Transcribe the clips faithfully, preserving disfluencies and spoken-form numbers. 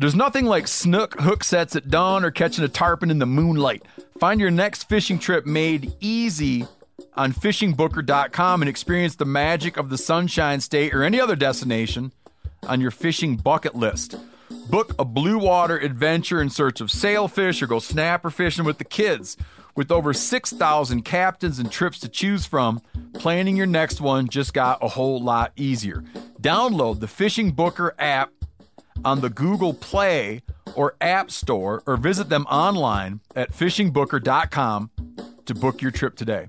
There's nothing like snook hook sets at dawn or catching a tarpon in the moonlight. Find your next fishing trip made easy on fishing booker dot com and experience the magic of the Sunshine State or any other destination on your fishing bucket list. Book a blue water adventure in search of sailfish or go snapper fishing with the kids. With over six thousand captains and trips to choose from, planning your next one just got a whole lot easier. Download the Fishing Booker app on the Google Play or App Store or visit them online at fishing booker dot com to book your trip today.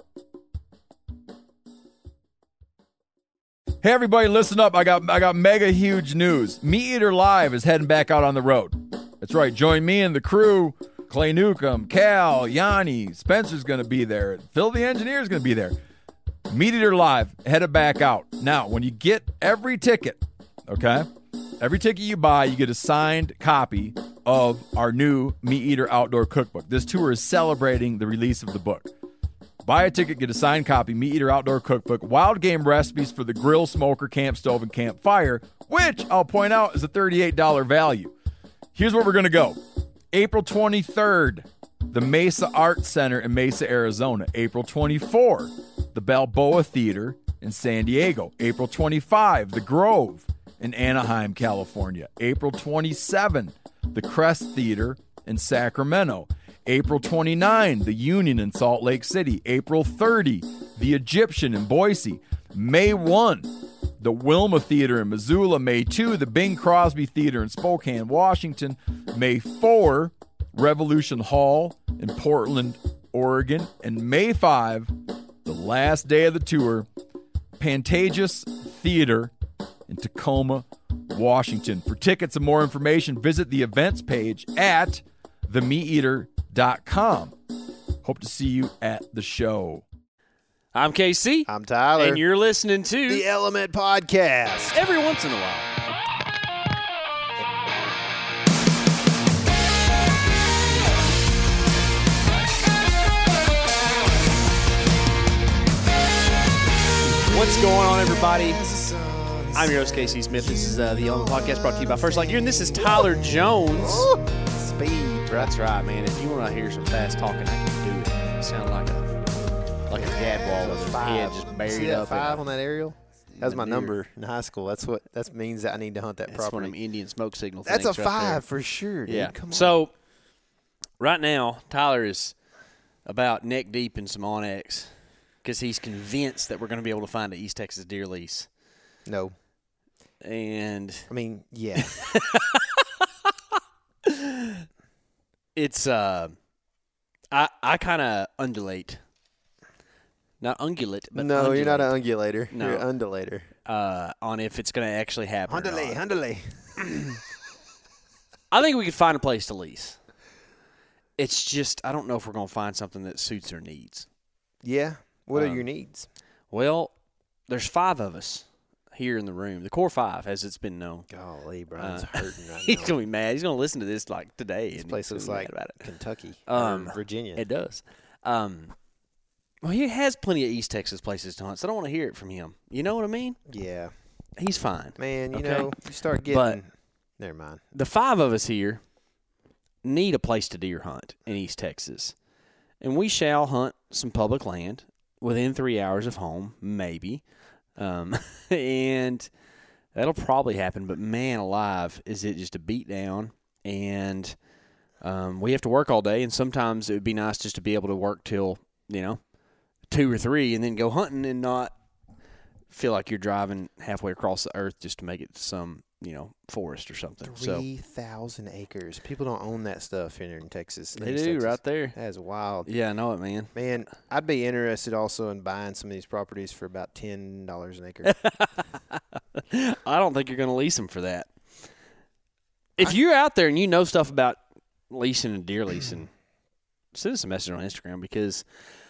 Hey everybody, listen up. I got I got mega huge news. Meat Eater Live is heading back out on the road. That's right. Join me and the crew. Clay Newcomb, Cal, Yanni, Spencer's going to be there. Phil the Engineer's going to be there. Meat Eater Live headed back out. Now, when you get every ticket, okay, every ticket you buy, you get a signed copy of our new Meat Eater Outdoor Cookbook. This tour is celebrating the release of the book. Buy a ticket, get a signed copy, Meat Eater Outdoor Cookbook, wild game recipes for the grill, smoker, camp stove, and campfire, which I'll point out is a thirty-eight dollars value. Here's where we're going to go. April twenty-third, the Mesa Arts Center in Mesa, Arizona. April twenty-fourth, the Balboa Theater in San Diego. April twenty-fifth, the Grove in Anaheim, California. April twenty-seventh, the Crest Theater in Sacramento. April twenty-ninth, the Union in Salt Lake City. April thirtieth, the Egyptian in Boise. May first, the Wilma Theater in Missoula. May second, the Bing Crosby Theater in Spokane, Washington. May fourth, Revolution Hall in Portland, Oregon. And May fifth, the last day of the tour, Pantages Theater in Tacoma, Washington. For tickets and more information, visit the events page at the meat eater dot com. Hope to see you at the show. I'm K C. I'm Tyler. And you're listening to The Element Podcast. Every once in a while. What's going on, everybody? I'm your host, K C Smith. This is uh, The Element Podcast brought to you by First Light Gear, and this is Tyler Jones. Ooh, speed. That's right, man. If you want to hear some fast talking, I can do it. You sound like a like a gadwall with his head just buried See that up. five in on that aerial? That was my deer. number in high school. That's what that means that I need to hunt that That's one of property. them Indian smoke signal That's things a right five there. for sure, dude. Yeah. Come on. So right now, Tyler is about neck deep in some Onyx because he's convinced that we're going to be able to find an East Texas deer lease. No. And I mean, yeah. it's uh, I I kind of undulate. Not ungulate, but no, you're not an undulate, ungulator. No. You're an undulator. uh, on if it's going to actually happen. or Undulate, not. undulate. I think we could find a place to lease. It's just I don't know if we're going to find something that suits our needs. Yeah. What Um, are your needs? Well, there's five of us here in the room. The core five, as it's been known. Golly, Brian's Uh, hurting right He's now. going to be mad. He's going to listen to this like today. This and place he's looks gonna be like mad about it. Kentucky Um, or Virginia. It does. Um, well, he has plenty of East Texas places to hunt, so I don't want to hear it from him. You know what I mean? yeah. He's fine. Man, you Okay. know, you start getting But- never mind. The five of us here need a place to deer hunt in East Texas. And we shall hunt some public land within three hours of home, maybe. Um, and that'll probably happen. But, man alive, is it just a beat down. And um, we have to work all day. And sometimes it would be nice just to be able to work till, you know, two or three and then go hunting and not feel like you're driving halfway across the earth just to make it to some, you know, forest or something. So Three thousand acres. People don't own that stuff here in Texas. they East do Texas. right there. That is wild. Yeah, I know it, man. Man, I'd be interested also in buying some of these properties for about ten dollars an acre. I don't think you're going to lease them for that. If you're out there and you know stuff about leasing and deer leasing, send us a message on Instagram because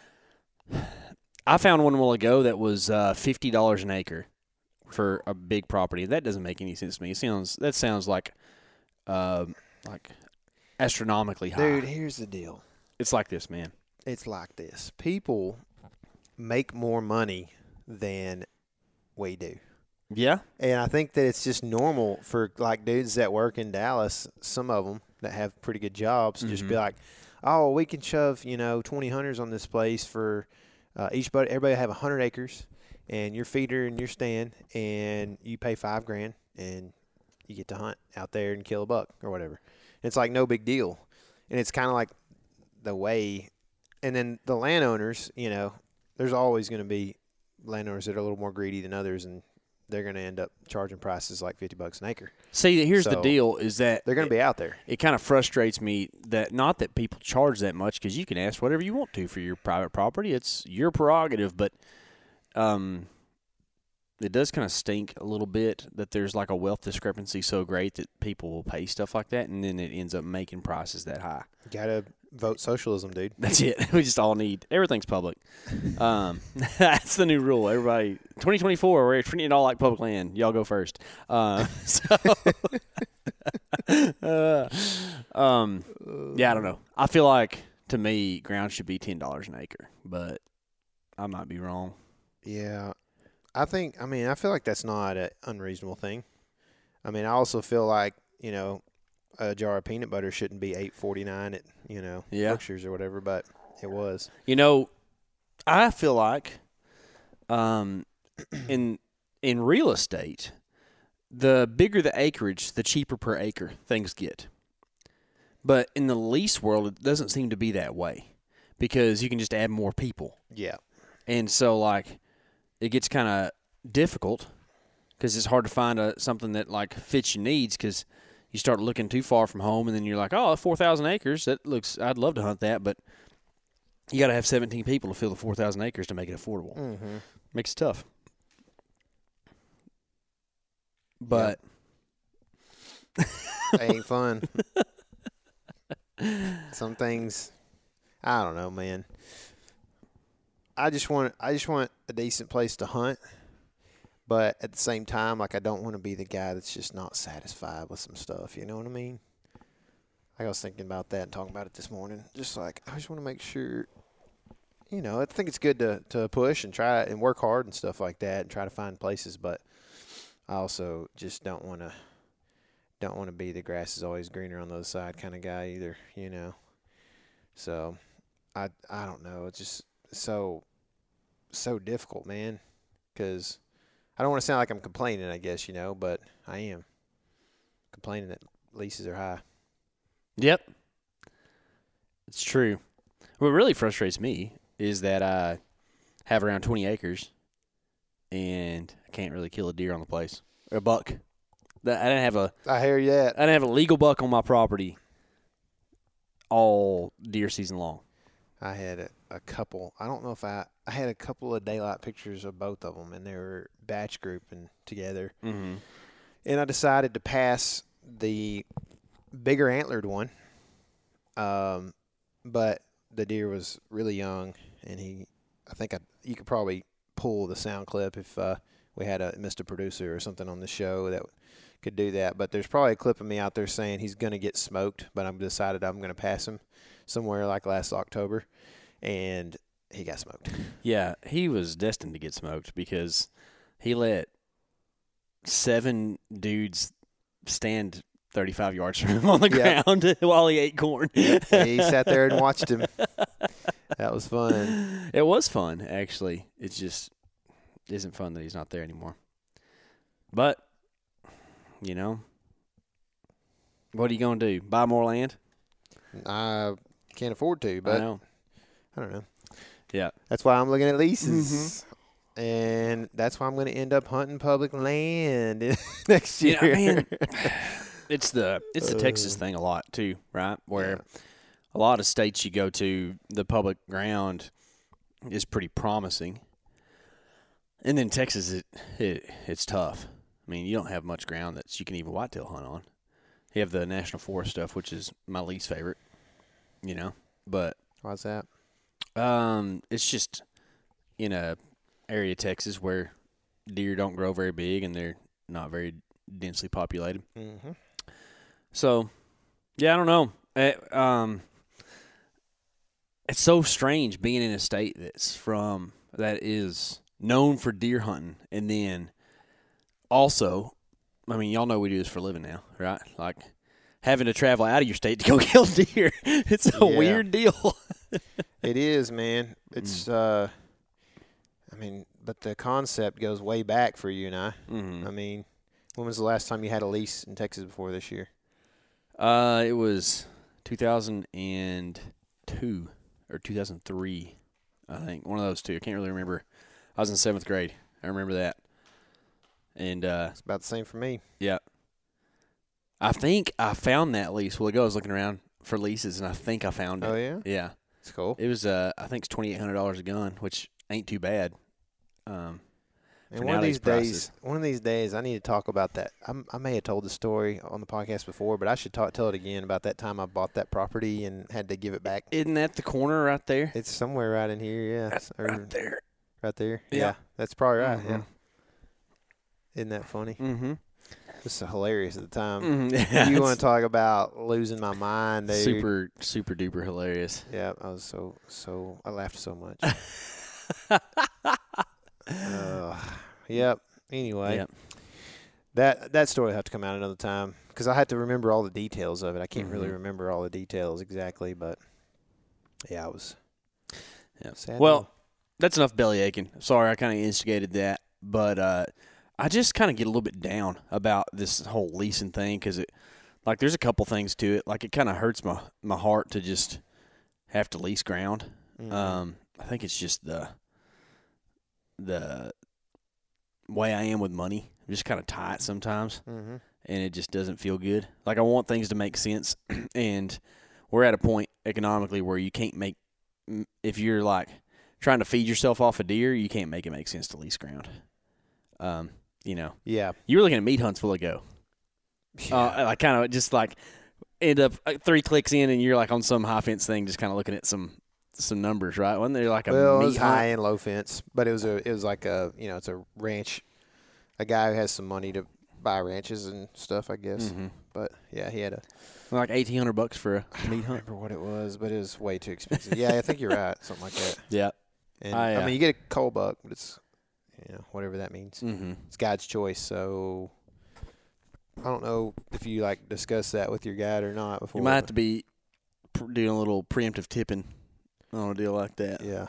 I found one a while ago that was uh, fifty dollars an acre for a big property. That doesn't make any sense to me. It sounds that sounds like uh, like astronomically high. Dude, here's the deal. It's like this, man. It's like this. People make more money than we do. Yeah. And I think that it's just normal for like dudes that work in Dallas, some of them that have pretty good jobs, mm-hmm. just be like, oh, we can shove, you know, twenty hunters on this place for uh, each buddy. Everybody have one hundred acres, and your feeder and your stand, and you pay five grand, and you get to hunt out there and kill a buck or whatever. It's like no big deal. And it's kind of like the way – and then the landowners, you know, there's always going to be landowners that are a little more greedy than others, and they're going to end up charging prices like fifty bucks an acre. See, here's so the deal is that they're going to be out there. It kind of frustrates me that not that people charge that much, because you can ask whatever you want to for your private property. It's your prerogative, but um, it does kind of stink a little bit that there's like a wealth discrepancy so great that people will pay stuff like that, and then it ends up making prices that high. Got to vote socialism, dude. That's it. We just all need – everything's public. Um, that's the new rule. Everybody – twenty twenty-four, we're treating it all like public land. Y'all go first. Uh, so, uh, um, yeah, I don't know. I feel like, to me, ground should be ten dollars an acre, but I might be wrong. Yeah. I think – I mean, I feel like that's not an unreasonable thing. I mean, I also feel like, you know – a jar of peanut butter shouldn't be eight forty-nine at, you know, yeah. Berkshire's or whatever, but it was. You know, I feel like um, in in real estate, the bigger the acreage, the cheaper per acre things get. But in the lease world, it doesn't seem to be that way because you can just add more people. Yeah. And so, like, it gets kind of difficult because it's hard to find a, something that, like, fits your needs because – you start looking too far from home, and then you're like, oh, four thousand acres, that looks, I'd love to hunt that, but you got to have seventeen people to fill the four thousand acres to make it affordable. Mm-hmm. Makes it tough. But yep. Ain't fun. Some things, I don't know, man. I just want, I just want a decent place to hunt. But at the same time, like, I don't want to be the guy that's just not satisfied with some stuff. You know what I mean? I was thinking about that and talking about it this morning. Just like, I just want to make sure, you know, I think it's good to, to push and try and work hard and stuff like that and try to find places. But I also just don't want to, don't want to be the grass is always greener on the other side kind of guy either, you know? So I, I don't know. It's just so, so difficult, man, because I don't want to sound like I'm complaining, I guess, you know, but I am complaining that leases are high. Yep. It's true. What really frustrates me is that I have around twenty acres and I can't really kill a deer on the place or a buck. I didn't have a I hear you. I didn't have a legal buck on my property all deer season long. I had a, a couple. I don't know if I I had a couple of daylight pictures of both of them, and they were batch grouping together. Mm-hmm. And I decided to pass the bigger antlered one, um, but the deer was really young, and he. I think I you could probably pull the sound clip if uh, we had a Mister Producer or something on the show that could do that. But there's probably a clip of me out there saying he's going to get smoked, but I've decided I'm going to pass him somewhere like last October, and he got smoked. Yeah, he was destined to get smoked because he let seven dudes stand thirty-five yards from him on the yep. ground while he ate corn. Yep. He sat there and watched him. That was fun. It was fun, actually. It just isn't fun that he's not there anymore. But, you know, what are you going to do? Buy more land? I can't afford to, but I, know. I don't know. Yeah. That's why I'm looking at leases. Mm-hmm. And that's why I'm going to end up hunting public land next year. Yeah, man, it's the it's the uh, Texas thing a lot too, right? Where yeah. a lot of states you go to, the public ground is pretty promising. And then Texas, it, it it's tough. I mean, you don't have much ground that you can even whitetail hunt on. You have the national forest stuff, which is my least favorite, you know. But why's that? Um, it's just in a area of Texas where deer don't grow very big and they're not very densely populated. Mm-hmm. So, yeah, I don't know. It, um, it's so strange being in a state that's from that is known for deer hunting, and then also, I mean, y'all know we do this for a living now, right? Like having to travel out of your state to go kill deer. It's a Yeah. weird deal. It is, man. It's, uh, I mean, but the concept goes way back for you and I. Mm-hmm. I mean, when was the last time you had a lease in Texas before this year? Uh, it was two thousand two or two thousand three, I think. One of those two. I can't really remember. I was in seventh grade. I remember that. And, uh, It's about the same for me. yeah. I think I found that lease. Well, ago I was looking around for leases, and I think I found it. Oh, yeah? Yeah. It's cool. It was, uh, I think it's twenty-eight hundred dollars a gun, which ain't too bad. Um, And for one of nowadays these prices. days, one of these days, I need to talk about that. I'm, I may have told the story on the podcast before, but I should talk, tell it again about that time I bought that property and had to give it back. Isn't that the corner right there? It's somewhere right in here, yeah. That's Or right there. right there. Yeah. Yeah, that's probably right. Yeah. Mhm. Isn't that funny? Mm-hmm. This is hilarious at the time. mm-hmm. You want to talk about losing my mind, dude? super, super duper hilarious. Yeah, I was so so. I laughed so much. uh, yep. Anyway, Yep. that that story will have to come out another time because I had to remember all the details of it. I can't really Mhm. remember all the details exactly, but yeah, it was. Yeah. Sad Well, deal. that's enough belly aching. Sorry, I kind of instigated that, but uh, I just kind of get a little bit down about this whole leasing thing because it, like, there's a couple things to it. Like, it kind of hurts my my heart to just have to lease ground. Mhm. Um, I think it's just the the way I am with money. I'm just kind of tight sometimes, Mhm. and it just doesn't feel good. Like, I want things to make sense, and we're at a point economically where you can't make if you're like trying to feed yourself off a deer, you can't make it make sense to lease ground. Um, you know, Yeah. you were looking at meat hunts will ago. Yeah. Uh, like kind of just like end up uh, three clicks in, and you're like on some high fence thing, just kind of looking at some some numbers, right? Wasn't there like a well, it meat was hunt? high and low fence, but it was a it was like a you know it's a ranch, a guy who has some money to buy ranches and stuff, I guess. Mm-hmm. But yeah, he had a Like eighteen hundred bucks for a I meat don't hunt. remember what it was, but it was way too expensive. Yeah, I think you're right, something like that. Yeah. And I, I, uh, mean, you get a cold buck, but it's you know whatever that means. Mm-hmm. It's God's choice. So I don't know if you like discuss that with your guide or not before. You might have to be pr- doing a little preemptive tipping on a deal like that. Yeah.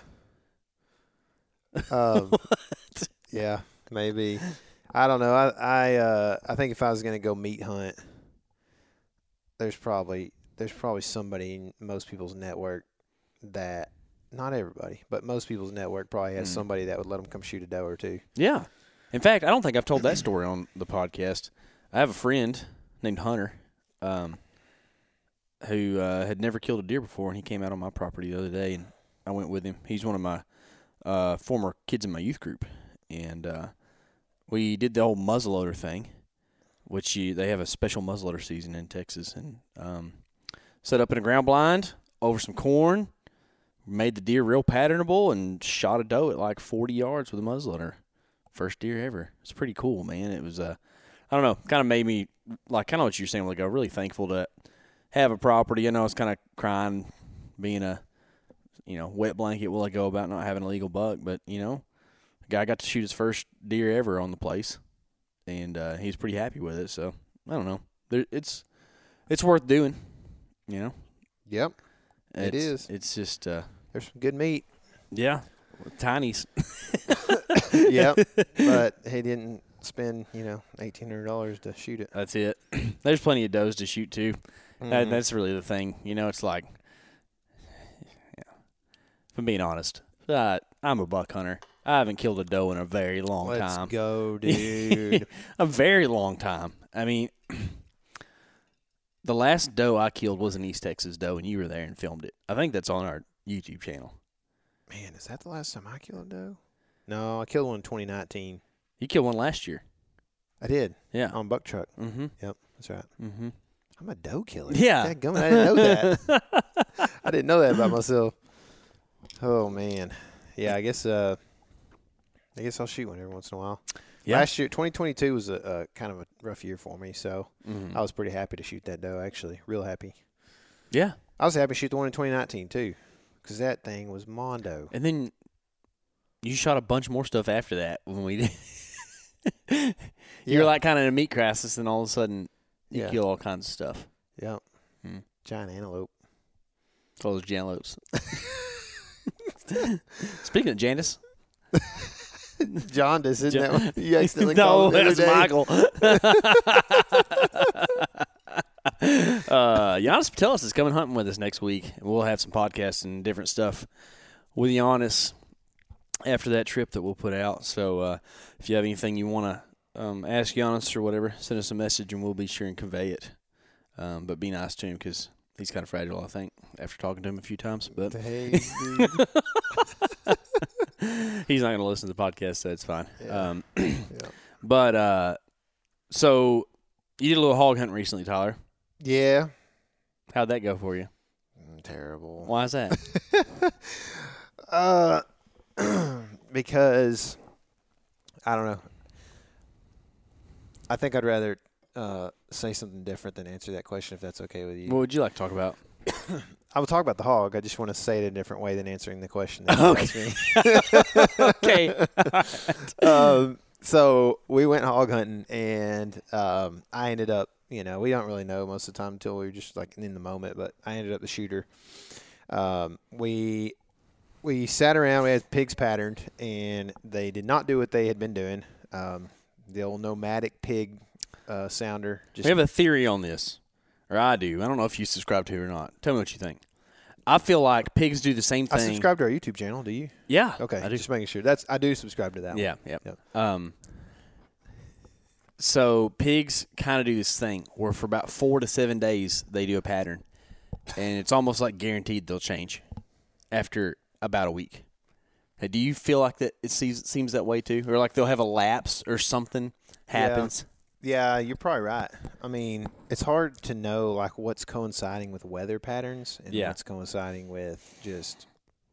Um, yeah, maybe. I don't know. I I uh, I think if I was gonna go meat hunt, there's probably there's probably somebody in most people's network that not everybody, but most people's network probably has Mm. somebody that would let them come shoot a doe or two. Yeah. In fact, I don't think I've told that story on the podcast. I have a friend named Hunter um, who uh, had never killed a deer before, and he came out on my property the other day, and I went with him. He's one of my uh, former kids in my youth group, and uh, we did the whole muzzleloader thing, which you, they have a special muzzleloader season in Texas, and um, set up in a ground blind over some corn, made the deer real patternable, and shot a doe at like forty yards with a muzzleloader. First deer ever. It's pretty cool, man. It was, uh, I don't know, kind of made me, like, kind of what you're saying, like, I'm really thankful to have a property. I know I was kind of crying being a, you know, wet blanket will I go about not having a legal buck, but, you know, the guy got to shoot his first deer ever on the place, and uh, he was pretty happy with it. So, I don't know. There, it's it's worth doing, you know. Yep, It It's- is. It's just, uh, there's some good meat. yeah, tinies. Yep, but he didn't spend you know eighteen hundred dollars to shoot it. That's it. There's plenty of does to shoot too. That, Mhm. that's really the thing. You know, it's like, yeah. If I'm being honest, uh, I'm a buck hunter. I haven't killed a doe in a very long Let's time. go, dude. A very long time. I mean, the last doe I killed was an East Texas doe, and you were there and filmed it. I think that's on our YouTube channel. Man, is that the last time I killed a doe? No, I killed one in twenty nineteen. You killed one last year. I did Yeah. on buck truck. Mm-hmm. Yep, that's right. Mm-hmm. I'm a doe killer. Yeah. Dadgummit, I didn't know that. I didn't know that about myself. Oh man, yeah. I guess. Uh, I guess I'll shoot one every once in a while. Yeah. Last year, twenty twenty-two was a, a kind of a rough year for me, so Mm-hmm. I was pretty happy to shoot that doe. Actually, real happy. Yeah. I was happy to shoot the one in twenty nineteen too, because that thing was mondo. And then you shot a bunch more stuff after that when we did. You're Yeah. like kind of in a meat crisis, and all of a sudden you Yeah. kill all kinds of stuff. Yep. Hmm. Giant antelope. All those jantaloupes. Speaking of Janice. Jaundice, isn't Ja- that what you accidentally no, called it the that's other day? Michael. uh, Giannis Patelis is coming hunting with us next week. We'll have some podcasts and different stuff with Giannis after that trip that we'll put out. So uh, if you have anything you want to um, ask Giannis or whatever, send us a message and we'll be sure and convey it. Um, but be nice to him because he's kind of fragile, I think, after talking to him a few times. But Hey, dude. he's not going to listen to the podcast, so it's fine. Yeah. Um, Yeah. But uh, so you did a little hog hunting recently, Tyler. Yeah. How'd that go for you? Mm, Terrible. Why is that? Uh, because I don't know. I think I'd rather uh, say something different than answer that question, if that's okay with you. What would you like to talk about? I will talk about the hog. I just want to say it a different way than answering the question that you asked me. Okay. um, so we went hog hunting, and um, I ended up, you know, we don't really know most of the time until we were just like in the moment, but I ended up the shooter. Um, we we sat around, we had pigs patterned, and they did not do what they had been doing. Um, the old nomadic pig uh, sounder. Just We have a theory on this, or I do. I don't know if you subscribe to it or not. Tell me what you think. I feel like pigs do the same I thing. subscribe to our YouTube channel. Do you? Yeah. Okay, I do. just making sure. That's I do subscribe to that. Yeah, one. yeah. Yep. Um, so pigs kind of do this thing where for about four to seven days they do a pattern, and it's almost like guaranteed they'll change after about a week. Hey, do you feel like that it seems, seems that way too, or like they'll have a lapse or something happens? Yeah, you're probably right. I mean, it's hard to know like what's coinciding with weather patterns and Yeah. what's coinciding with just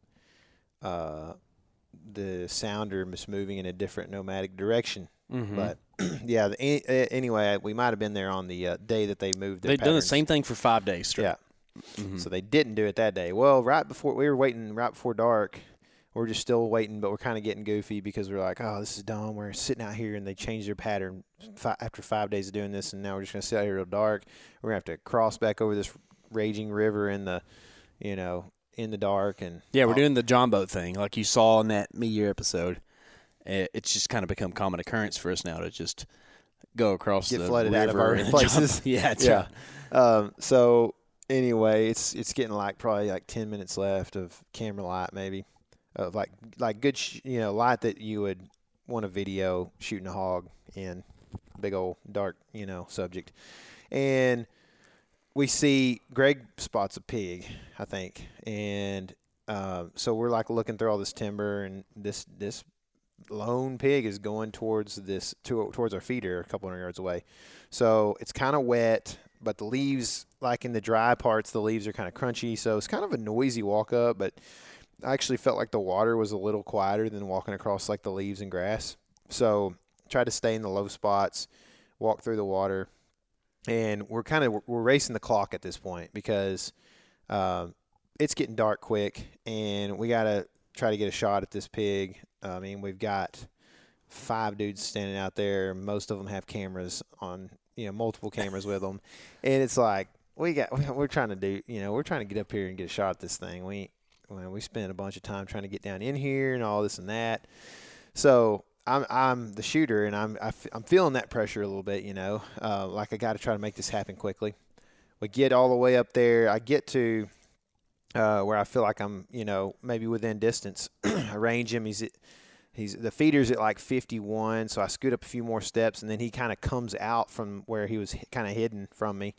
uh, the sounder just moving in a different nomadic direction. Mm-hmm. But yeah, the, a- a- anyway, we might have been there on the uh, day that they moved. Their They've done the patterns. same thing for five days straight. Yeah. Mhm. So they didn't do it that day. Well, right before we were waiting, right before dark. We're just still waiting, but we're kind of getting goofy because we're like, oh, this is dumb. We're sitting out here, and they changed their pattern fi- after five days of doing this, and now we're just going to sit out here till dark. We're going to have to cross back over this raging river in the, you know, in the dark. And Yeah, we're all- doing the John boat thing, like you saw in that me-year episode. Eh, It's just kind of become common occurrence for us now to just go across Get the flooded out of river our and places. jump. Yeah, it's Yeah. Um, so anyway, it's it's getting like probably like ten minutes left of camera light, maybe. Of like like good sh- you know light that you would want a video shooting a hog in, big old dark you know subject, and we see Greg spots a pig, I think, and uh, so we're like looking through all this timber, and this this lone pig is going towards this to, towards our feeder a couple hundred yards away, so it's kind of wet, but the leaves, like in the dry parts, the leaves are kind of crunchy, so it's kind of a noisy walk up, but I actually felt like the water was a little quieter than walking across like the leaves and grass. So tried to stay in the low spots, walk through the water, and we're kind of we're racing the clock at this point because um, it's getting dark quick, and we got to try to get a shot at this pig. I mean, we've got five dudes standing out there. Most of them have cameras on, you know, multiple cameras with them, and it's like we got we're trying to do, you know, we're trying to get up here and get a shot at this thing. We Well, we spent a bunch of time trying to get down in here and all this and that. So I'm I'm the shooter, and I'm I f- I'm feeling that pressure a little bit, you know. Uh, like I got to try to make this happen quickly. We get all the way up there. I get to uh, where I feel like I'm, you know, maybe within distance. I range him. He's at, he's the feeder's at like fifty-one, so I scoot up a few more steps, and then he kind of comes out from where he was kind of hidden from me,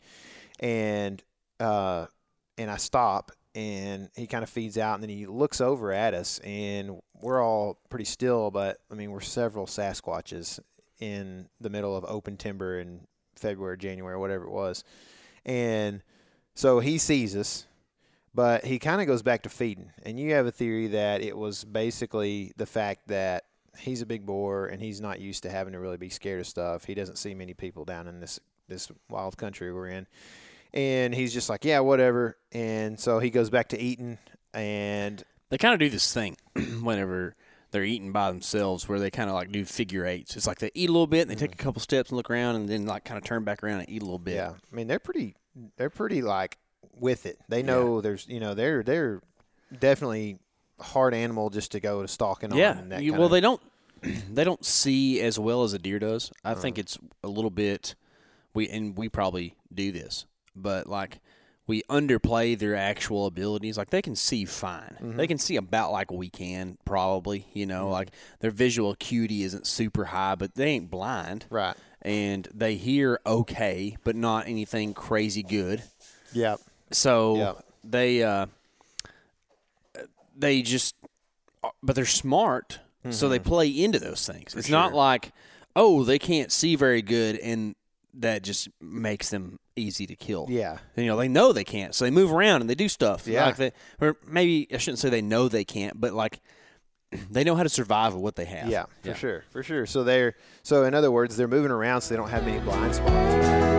and uh, and I stop. And he kind of feeds out, and then he looks over at us, and we're all pretty still, but, I mean, we're several Sasquatches in the middle of open timber in February, January, whatever it was. And so he sees us, but he kind of goes back to feeding. And you have a theory that it was basically the fact that he's a big boar, and he's not used to having to really be scared of stuff. He doesn't see many people down in this, this wild country we're in. And he's just like, yeah, whatever. And so he goes back to eating. And They kind of do this thing whenever they're eating by themselves, where they kind of like do figure eights. It's like they eat a little bit, and they take a couple steps and look around, and then like kind of turn back around and eat a little bit. Yeah, I mean they're pretty, they're pretty like with it. They know yeah. there's, you know, they're they're definitely a hard animal just to go to stalking yeah. on. And that you, well, of, they don't they don't see as well as a deer does. I uh-huh. think it's a little bit we and we probably do this, but like. We underplay their actual abilities. Like, they can see fine. Mm-hmm. They can see about like we can, probably. You know, mm-hmm. like their visual acuity isn't super high, but they ain't blind. Right. And they hear okay, but not anything crazy good. Yeah. So yep. they uh, they just, but they're smart, mm-hmm. so they play into those things. For it's sure. not like, oh, they can't see very good, and that just makes them easy to kill. Yeah. And, you know, they know they can't, so they move around and they do stuff. Yeah. Like they, or maybe I shouldn't say they know they can't, but like they know how to survive with what they have. Yeah, for yeah. sure, for sure. So they're so in other words, they're moving around, so they don't have many blind spots.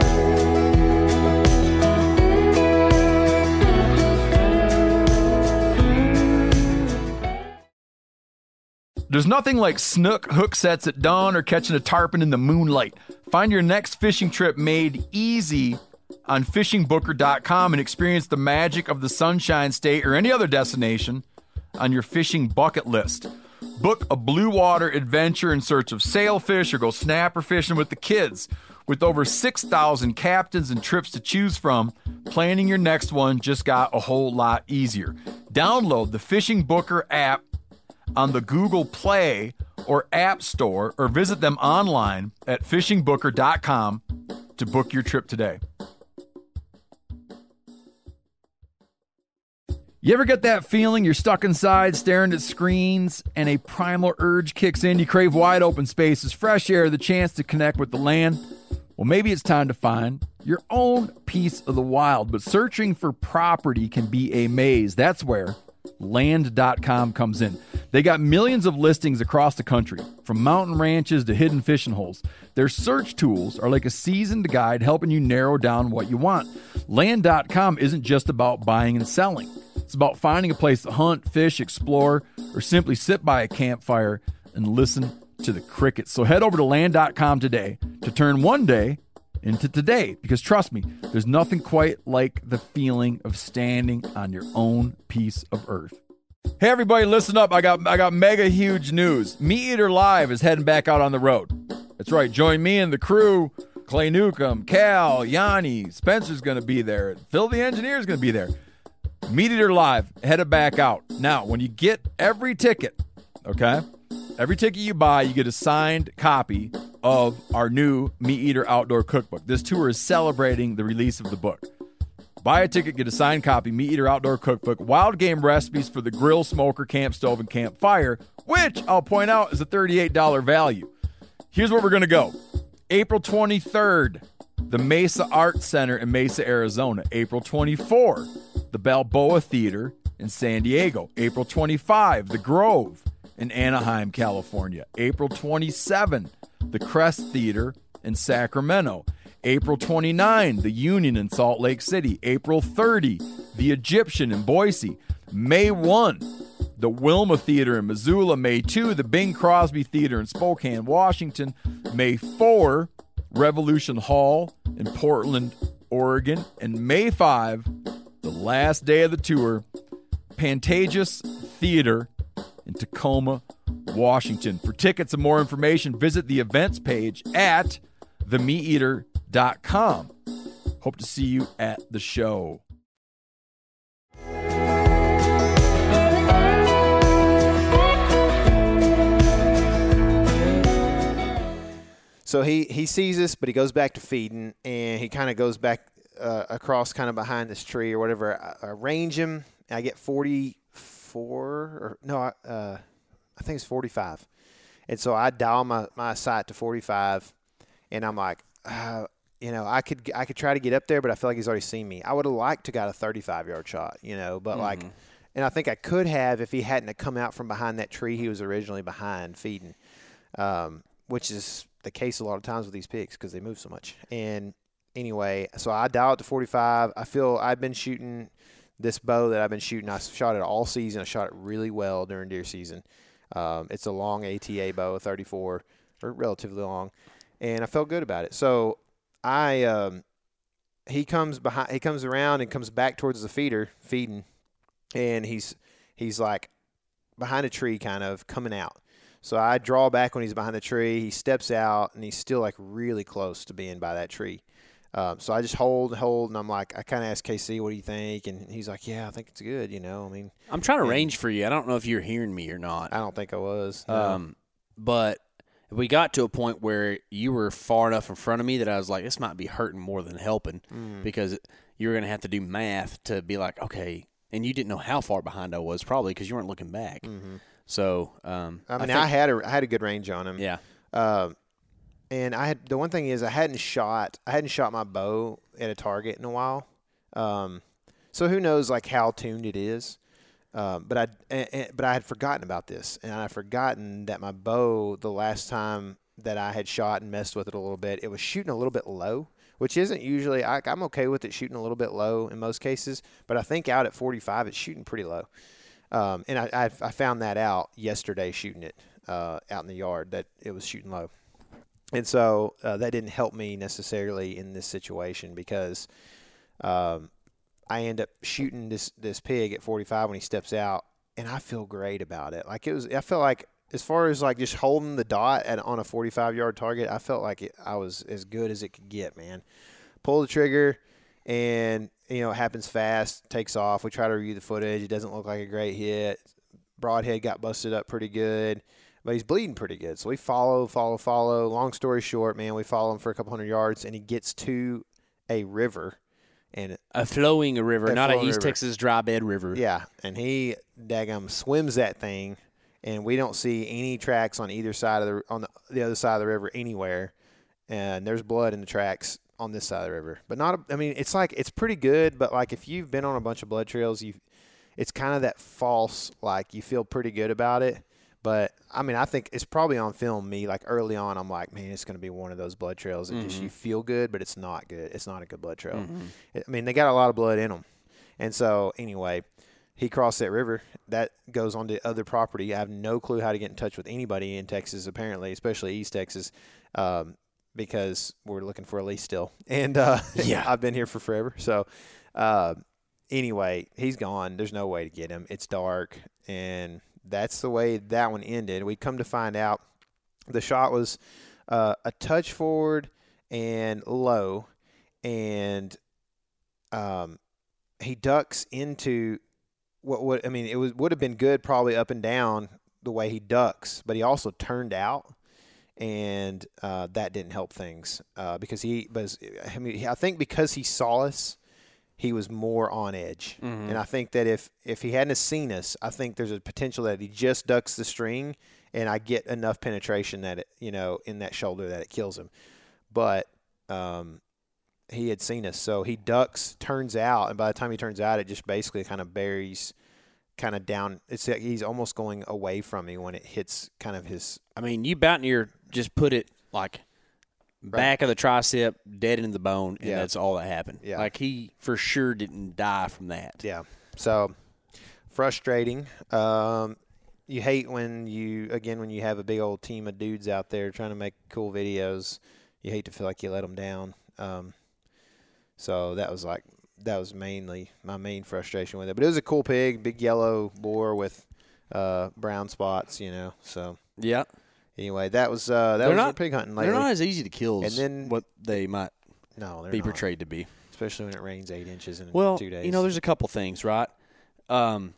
There's nothing like snook hook sets at dawn or catching a tarpon in the moonlight. Find your next fishing trip made easy on fishing booker dot com and experience the magic of the Sunshine State or any other destination on your fishing bucket list. Book a blue water adventure in search of sailfish or go snapper fishing with the kids. With over six thousand captains and trips to choose from, planning your next one just got a whole lot easier. Download the Fishing Booker app on the Google Play or App Store, or visit them online at fishing booker dot com to book your trip today. You ever get that feeling you're stuck inside staring at screens and a primal urge kicks in? You crave wide open spaces, fresh air, the chance to connect with the land. Well, maybe it's time to find your own piece of the wild, but searching for property can be a maze. That's where land dot com comes in. They got millions of listings across the country, from mountain ranches to hidden fishing holes. Their search tools are like a seasoned guide helping you narrow down what you want. land dot com isn't just about buying and selling. It's about finding a place to hunt, fish, explore, or simply sit by a campfire and listen to the crickets. So head over to land dot com today to turn one day into today, because trust me, there's nothing quite like the feeling of standing on your own piece of earth. Hey everybody, listen up. I got I got mega huge news. Meat Eater Live is heading back out on the road. That's right. Join me and the crew. Clay Newcomb, Cal, Yanni, Spencer's going to be there. Phil the engineer's going to be there. Meat Eater Live headed back out. Now, when you get every ticket, okay, every ticket you buy, you get a signed copy of our new Meat Eater Outdoor Cookbook. This tour is celebrating the release of the book. Buy a ticket, get a signed copy, Meat Eater Outdoor Cookbook, wild game recipes for the grill, smoker, camp stove, and campfire, which I'll point out is a thirty-eight dollars value. Here's where we're going to go. April twenty-third, the Mesa Arts Center in Mesa, Arizona. April twenty-fourth, the Balboa Theater in San Diego. April twenty-fifth, the Grove in Anaheim, California. April twenty-seventh, the Crest Theater in Sacramento. April twenty-ninth, the Union in Salt Lake City. April thirtieth, the Egyptian in Boise. May first, the Wilma Theater in Missoula. May second, the Bing Crosby Theater in Spokane, Washington. May fourth, Revolution Hall in Portland, Oregon. And May fifth, the last day of the tour, Pantages Theater in Tacoma, Washington. For tickets and more information, visit the events page at the meat eater dot com. Hope to see you at the show. So he, he sees us, but he goes back to feeding, and he kind of goes back uh, across kind of behind this tree or whatever. I, I range him, and I get forty-four, or no, I, uh, I think it's forty-five. And so I dial my, my sight to forty-five, and I'm like, uh, you know, I could I could try to get up there, but I feel like he's already seen me. I would have liked to got a thirty-five-yard shot, you know, but mm-hmm. like, and I think I could have if he hadn't have come out from behind that tree he was originally behind feeding, um, which is the case a lot of times with these pigs because they move so much. And anyway, so I dialed to forty-five. I feel I've been shooting this bow that I've been shooting. I shot it all season. I shot it really well during deer season. Um, it's a long A T A bow, thirty-four, or relatively long, and I felt good about it. So I um, he comes behind, he comes around and comes back towards the feeder, feeding, and he's he's like behind a tree, kind of coming out. So I draw back when he's behind the tree. He steps out, and he's still like really close to being by that tree. Um, so I just hold, hold, and I'm like, I kind of ask K C, what do you think? And he's like, yeah, I think it's good, you know. I mean, I'm trying to range for you. I don't know if you're hearing me or not. I don't think I was. No. Um, but we got to a point where you were far enough in front of me that I was like, this might be hurting more than helping Mm. because you were going to have to do math to be like, okay. And you didn't know how far behind I was probably because you weren't looking back. Mm-hmm. So, um, I mean, think, I, had a, I had a good range on him. yeah. Um, and I had the one thing is I hadn't shot I hadn't shot my bow at a target in a while. Um, so who knows like how tuned it is. Um, but I and, and, but I had forgotten about this, and I had forgotten that my bow the last time that I had shot and messed with it a little bit, it was shooting a little bit low, which isn't usually I, I'm okay with it shooting a little bit low in most cases. But I think out at forty-five, it's shooting pretty low. Um, and I, I I found that out yesterday shooting it uh, out in the yard that it was shooting low. And so uh, that didn't help me necessarily in this situation because um, I end up shooting this this pig at forty-five when he steps out, and I feel great about it. Like it was, I felt like as far as like just holding the dot at on a forty-five yard target, I felt like it, I was as good as it could get, man. Pull the trigger, and you know it happens fast, takes off. We try to review the footage. It doesn't look like a great hit. Broadhead got busted up pretty good. But he's bleeding pretty good. So we follow, follow, follow. Long story short, man, we follow him for a couple hundred yards, and he gets to a river. and A flowing river, A not flowing an East river. Texas dry bed river. Yeah, and he, daggum, swims that thing, and we don't see any tracks on either side of the on the, the other side of the river anywhere. And there's blood in the tracks on this side of the river. But not, a, I mean, it's like, it's pretty good, but like if you've been on a bunch of blood trails, you it's kind of that false, like you feel pretty good about it. But, I mean, I think it's probably on film me. Like, early on, I'm like, man, it's going to be one of those blood trails that Mm-hmm. just you feel good, but it's not good. It's not a good blood trail. Mm-hmm. I mean, they got a lot of blood in them. And so, anyway, he crossed that river. That goes on to other property. I have no clue how to get in touch with anybody in Texas, apparently, especially East Texas, um, because we're looking for a lease still. And uh, Yeah. I've been here for forever. So, uh, anyway, he's gone. There's no way to get him. It's dark, and – that's the way that one ended. We come to find out the shot was uh, a touch forward and low, and um, he ducks into what would I mean it was would have been good probably up and down the way he ducks, but he also turned out, and uh, that didn't help things uh, because he was I mean I think because he saw us. He was more on edge. Mm-hmm. And I think that if, if he hadn't have seen us, I think there's a potential that he just ducks the string and I get enough penetration that it, you know, in that shoulder that it kills him. But um, he had seen us. So he ducks, turns out, and by the time he turns out, it just basically kind of buries kind of down. It's like he's almost going away from me when it hits kind of his. I mean, you about near just put it like back of the tricep, dead in the bone, and Yeah. that's all that happened. Yeah. Like he for sure didn't die from that. Yeah. So frustrating. Um, you hate when you, again, when you have a big old team of dudes out there trying to make cool videos. You hate to feel like you let them down. Um, so that was like, that was mainly my main frustration with it. But it was a cool pig, big yellow boar with uh, brown spots, you know. So Yeah. anyway, that was uh, that They're was not- our pig hunting lately. They're not as easy to kill as And then- what they might no, they're be not. portrayed to be. Especially when it rains eight inches in Well, two days. you know, there's a couple things, right? Um,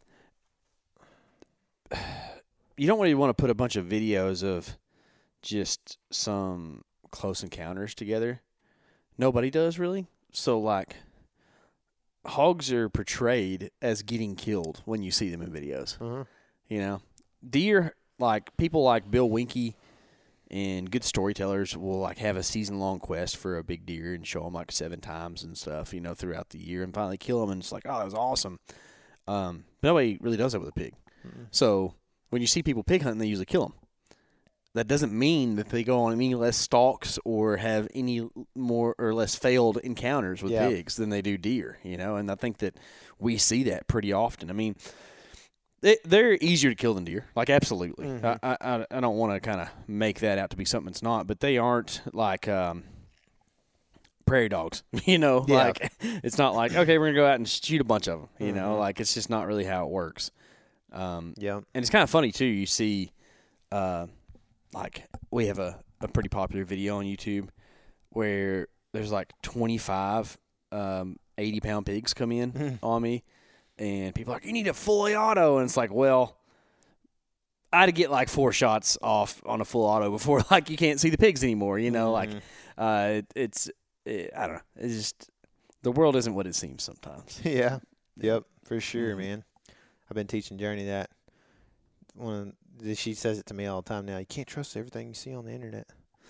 you don't really want to put a bunch of videos of just some close encounters together. Nobody does, really. So, like, hogs are portrayed as getting killed when you see them in videos. Uh-huh. You know, deer, like, people like Bill Winke and good storytellers will, like, have a season-long quest for a big deer and show them, like, seven times and stuff, you know, throughout the year and finally kill them. And it's like, oh, that was awesome. Um, but nobody really does that with a pig. Mm-hmm. So when you see people pig hunting, they usually kill them. That doesn't mean that they go on any less stalks or have any more or less failed encounters with Yeah. pigs than they do deer, you know. And I think that we see that pretty often. I mean, they, they're easier to kill than deer. Like, absolutely. Mhm. I, I I don't want to kind of make that out to be something it's not, but they aren't like um, prairie dogs. You know, Yeah. like it's not like okay, we're gonna go out and shoot a bunch of them. You know, Mhm. like it's just not really how it works. Um, Yeah. and it's kind of funny too. You see, uh, like we have a, a pretty popular video on YouTube where there's like twenty-five um, eighty pound pigs come in Mhm. on me, and people are like, you need a fully auto, and it's like, well, I had to get like four shots off on a full auto before like you can't see the pigs anymore. You know, like Mhm. uh, it, it's it, I don't know. It's just the world isn't what it seems sometimes. Yeah. Yep. For sure, Mhm. man. I've been teaching Journey that. One of, she says it to me all the time now. You can't trust everything you see on the internet.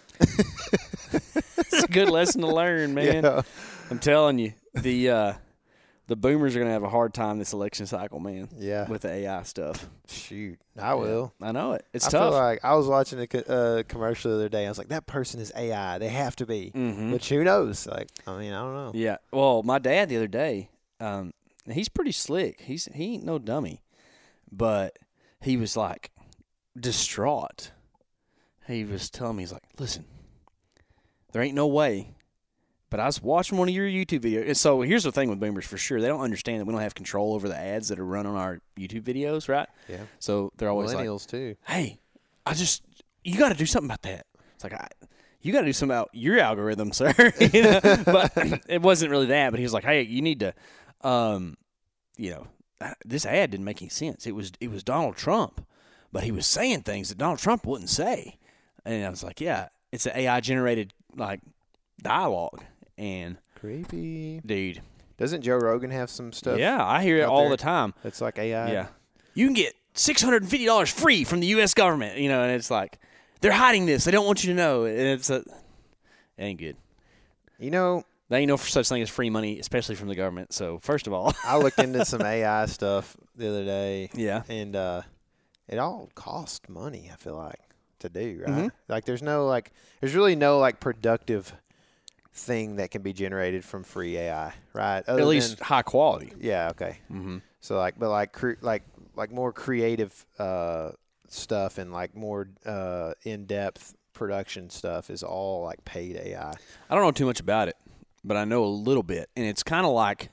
It's a good lesson to learn, man. Yeah. I'm telling you, the uh, the boomers are gonna have a hard time this election cycle, man, Yeah. with the A I stuff. Shoot. I will. I know it. It's I tough. feel like I was watching a co- uh, commercial the other day. I was like, that person is A I. They have to be. mm-hmm. But who knows? Like, I mean, I don't know. Yeah. Well, my dad the other day, um, he's pretty slick. He's he ain't no dummy, but he was like distraught. He was telling me, he's like, listen, there ain't no way. But I was watching one of your YouTube videos. And so here's the thing with boomers for sure. They don't understand that we don't have control over the ads that are run on our YouTube videos, right? Yeah. So they're always like, Millennials, too. hey, I just, you got to do something about that. It's like, I, you got to do something about your algorithm, sir. You know? But it wasn't really that. But he was like, hey, you need to, um, you know, this ad didn't make any sense. It was it was Donald Trump, but he was saying things that Donald Trump wouldn't say. And I was like, yeah, it's an A I generated like dialogue. And Creepy. dude, Doesn't Joe Rogan have some stuff yeah, I hear it out all there? the time. that's like A I? Yeah, you can get six hundred fifty dollars free from the U S government. You know, and it's like they're hiding this. They don't want you to know. And it's a, it ain't good. You know, There ain't no such thing as free money, especially from the government. So first of all, I looked into some A I stuff the other day, yeah, and uh, it all cost money, I feel like, to do, right? Mhm. Like, there's no, like, there's really no, like, productive thing that can be generated from free A I, right? Other at least than, high quality. yeah, okay. Mm-hmm. So, like, but, like, cre- like, like more creative uh, stuff and, like, more uh, in-depth production stuff is all, like, paid A I. I don't know too much about it, but I know a little bit, and it's kind of like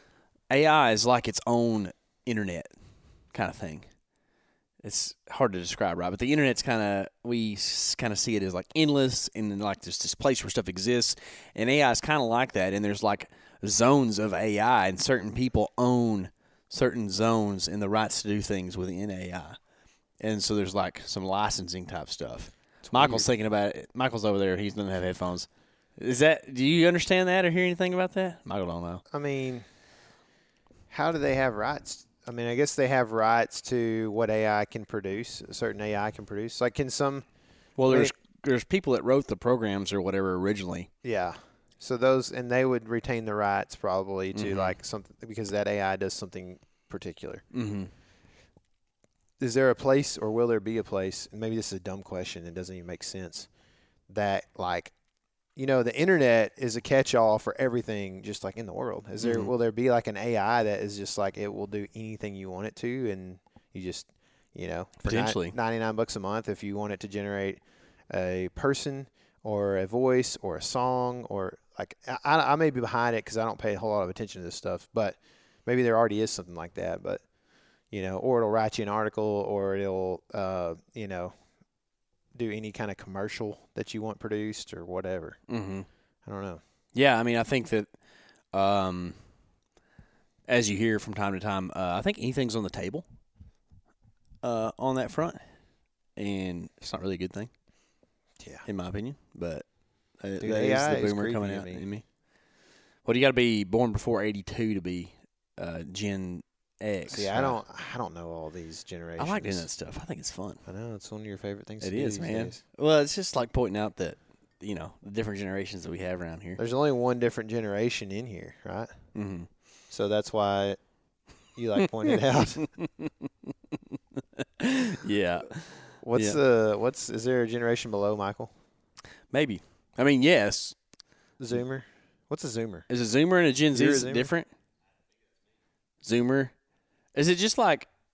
A I is like its own internet kind of thing. It's hard to describe, right? But the internet's kind of we kind of see it as like endless, and then like there's this place where stuff exists, and A I is kind of like that. And there's like zones of A I, and certain people own certain zones and the rights to do things within A I. And so there's like some licensing type stuff. It's Michael's weird. thinking about it. Michael's over there. He doesn't have headphones. Is that? Do you understand that or hear anything about that? Michael don't know. I mean, how do they have rights? I mean, I guess they have rights to what A I can produce, a certain A I can produce. Like, can some, Well, They- there's there's people that wrote the programs or whatever originally. yeah. So those, and they would retain the rights probably to, Mhm. like, something, because that A I does something particular. Mm-hmm. Is there a place, or will there be a place, and maybe this is a dumb question, it doesn't even make sense, that, like, you know, the internet is a catch-all for everything, just like in the world. Is there? Mhm. Will there be like an A I that is just like it will do anything you want it to, and you just, you know, for ni- Potentially. ninety-nine bucks a month, if you want it to generate a person or a voice or a song, or like I, I may be behind it because I don't pay a whole lot of attention to this stuff, but maybe there already is something like that. But you know, or it'll write you an article, or it'll, uh, you know, do any kind of commercial that you want produced or whatever. Mm-hmm. I don't know. Yeah, I mean, I think that, um, as you hear from time to time, uh, I think anything's on the table uh, on that front, and it's not really a good thing, Yeah. in my opinion. But uh, that Dude, is A I the is boomer creepy coming to out me. in me. Well, you got to be born before eighty-two to be uh, Gen X. See, I right? don't, I don't know all these generations. I like doing that stuff. I think it's fun. I know it's one of your favorite things. It to do is, these man. days. Well, it's just like pointing out that, you know, the different generations that we have around here. There's only one different generation in here, right? Mm-hmm. So that's why you like pointing it out. Yeah, What's Yeah. the what's is there a generation below Michael? maybe. I mean, yes. Zoomer. What's a Zoomer? Is a Zoomer and a Gen Z You're a is Zoomer? different? Zoomer. Is it just like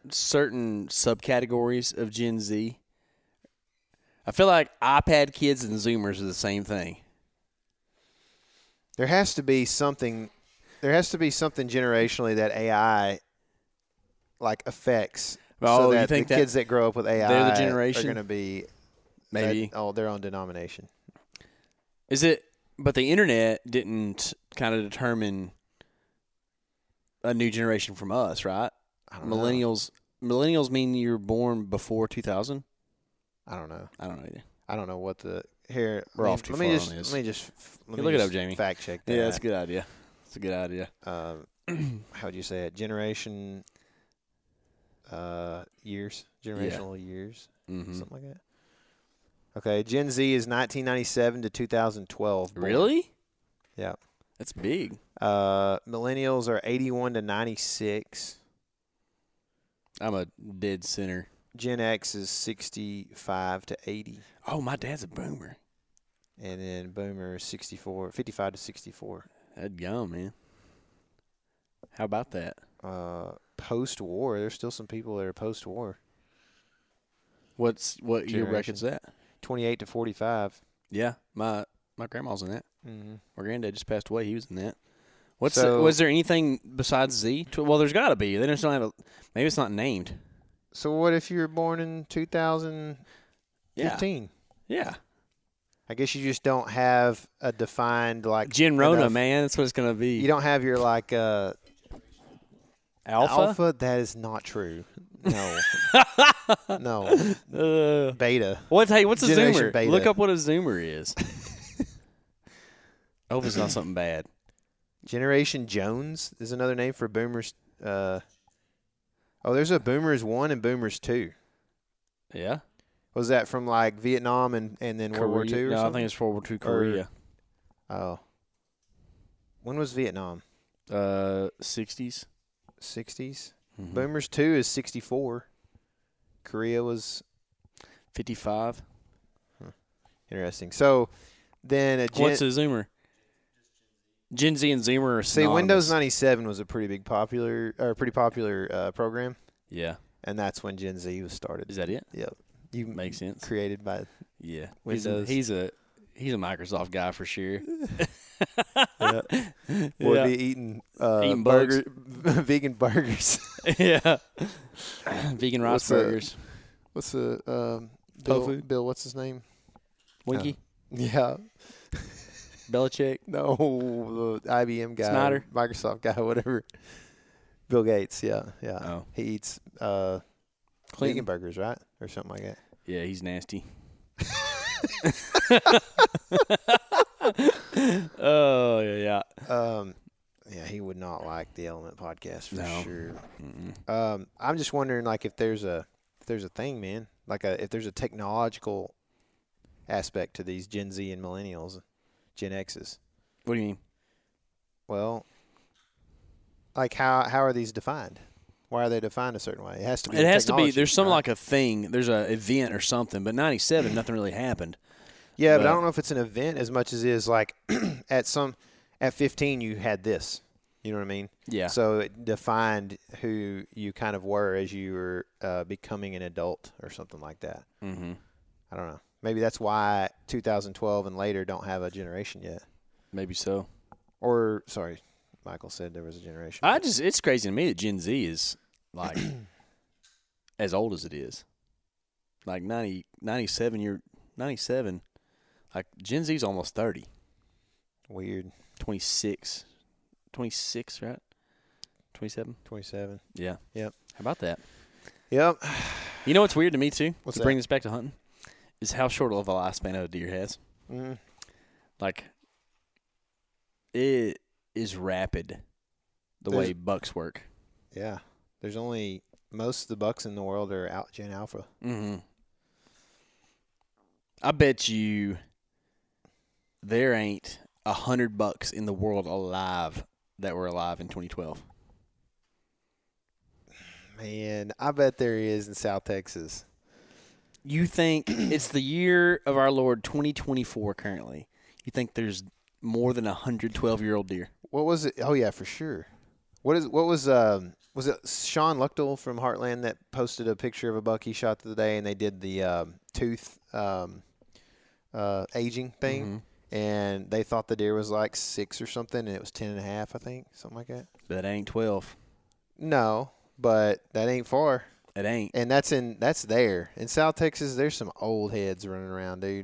certain subcategories of Gen Z. I feel like iPad kids and Zoomers are the same thing. There has to be something. There has to be something generationally that A I like affects. Oh, so you that think the that kids that grow up with A I they're the generation? are going to be Maybe. that, oh, their own denomination. Is it? But the internet didn't kind of determine a new generation from us, right? I don't know. Millennials. Millennials mean you were born before two thousand. I don't know. I don't know either. I don't know what the here. We're let off me, too let me far just on this. let me just let Yeah, me look it just up, Jamie. Fact check that. Yeah, that's a good idea. That's a good idea. Um, how'd you say it? Generation. Uh, years, generational years, Mm-hmm. something like that. Okay, Gen Z is nineteen ninety-seven to two thousand twelve. born. Really? Yeah. That's big. Uh, millennials are eighty-one to ninety-six. I'm a dead center. Gen X is sixty-five to eighty. Oh, my dad's a boomer. And then Boomer is sixty-four, fifty-five to sixty-four. That's young, man. How about that? Uh, post-war, there's still some people that are post-war. What's what year Generation. bracket's that? twenty-eight to forty-five. Yeah, my my grandma's in that. Mm-hmm. My granddad just passed away. He was in that. What's So- the, was there anything besides Z? Tw- Well, there's got to be. They just don't have a. Maybe it's not named. So what if you were born in two thousand fifteen? Yeah. Yeah. I guess you just don't have a defined, like, Gen Rona, enough- man. That's what it's gonna be. You don't have your, like, uh, Alpha. alpha. That is not true. No. no. Uh, Beta. what? Hey, what's a Generation Zoomer? Beta. Look up what a Zoomer is. I hope it's not something bad. Generation Jones is another name for boomers. Uh, oh, there's a boomers one and boomers two. Yeah. Was that from, like, Vietnam and, and then World War Korea- Two or No, I something? think it's World War Two Or- Korea. Oh. When was Vietnam? Uh, sixties. sixties? Mm-hmm. Boomers two is sixty-four. Korea was Fifty-five. interesting. So then a Gen, What's a Zoomer? Gen Z and Zoomer are see synonymous. Windows ninety-seven was a pretty big popular or pretty popular uh, program, Yeah. and that's when Gen Z was started. Is that it? Yep. You Makes sense. created by Yeah. Windows. He's a, he's a he's a Microsoft guy for sure. yeah. Would Yeah. be eating uh, Eating bugs. burger, vegan burgers. yeah. Vegan rice What's a- burgers. What's the um, Bill? Tofu. Bill, what's his name? Winky. Yeah. Belichick. No, the I B M guy, Snyder. Microsoft guy, whatever. Bill Gates. Yeah, yeah. Oh. He eats uh, Clinton. vegan burgers, right, or something like that. Yeah, he's nasty. oh yeah, yeah. Um, yeah, he would not like the Element podcast for No. sure. Mm-mm. Um, I'm just wondering, like, if there's a if there's a thing, man, like a if there's a technological aspect to these Gen Z and Millennials, Gen X's. What do you mean? Well, like how how are these defined? Why are they defined a certain way? It has to be. It a has to be. technology, There's some right? like a thing. There's a event or something. But ninety-seven, nothing really happened. Yeah, but, but- I don't know if it's an event as much as it is like at some at fifteen you had this. You know what I mean? Yeah. So it defined who you kind of were as you were uh, becoming an adult or something like that. Mm-hmm. I don't know. Maybe that's why two thousand twelve and later don't have a generation yet. Maybe so. Or sorry, Michael said there was a generation. I just it's crazy to me that Gen Z is like as old as it is. Like ninety, ninety-seven year ninety-seven. Like Gen Z's almost thirty. Weird. twenty-six. twenty-six, right? twenty-seven? twenty-seven. Yeah. Yep. How about that? Yep. You know what's weird to me too? What's to that? bring this back to hunting is how short of a lifespan a deer has. Mm. Like it is rapid the There's- way bucks work. Yeah. There's only most of the bucks in the world are out Gen Alpha. Mm-hmm. I bet you there ain't a hundred bucks in the world alive that were alive in twenty twelve. Man, I bet there is in South Texas. You think it's the year of our Lord twenty twenty-four currently? You think there's more than a hundred twelve year old deer? What was it? Oh yeah, for sure. What is what was um was it Sean Luchtel from Heartland that posted a picture of a buck he shot the other day, and they did the um, tooth um, uh, aging thing, Mm-hmm. and they thought the deer was like six or something, and it was ten and a half, I think, something like that. That ain't twelve. No, but that ain't far, It ain't. and that's in that's there in South Texas. There's some old heads running around, dude.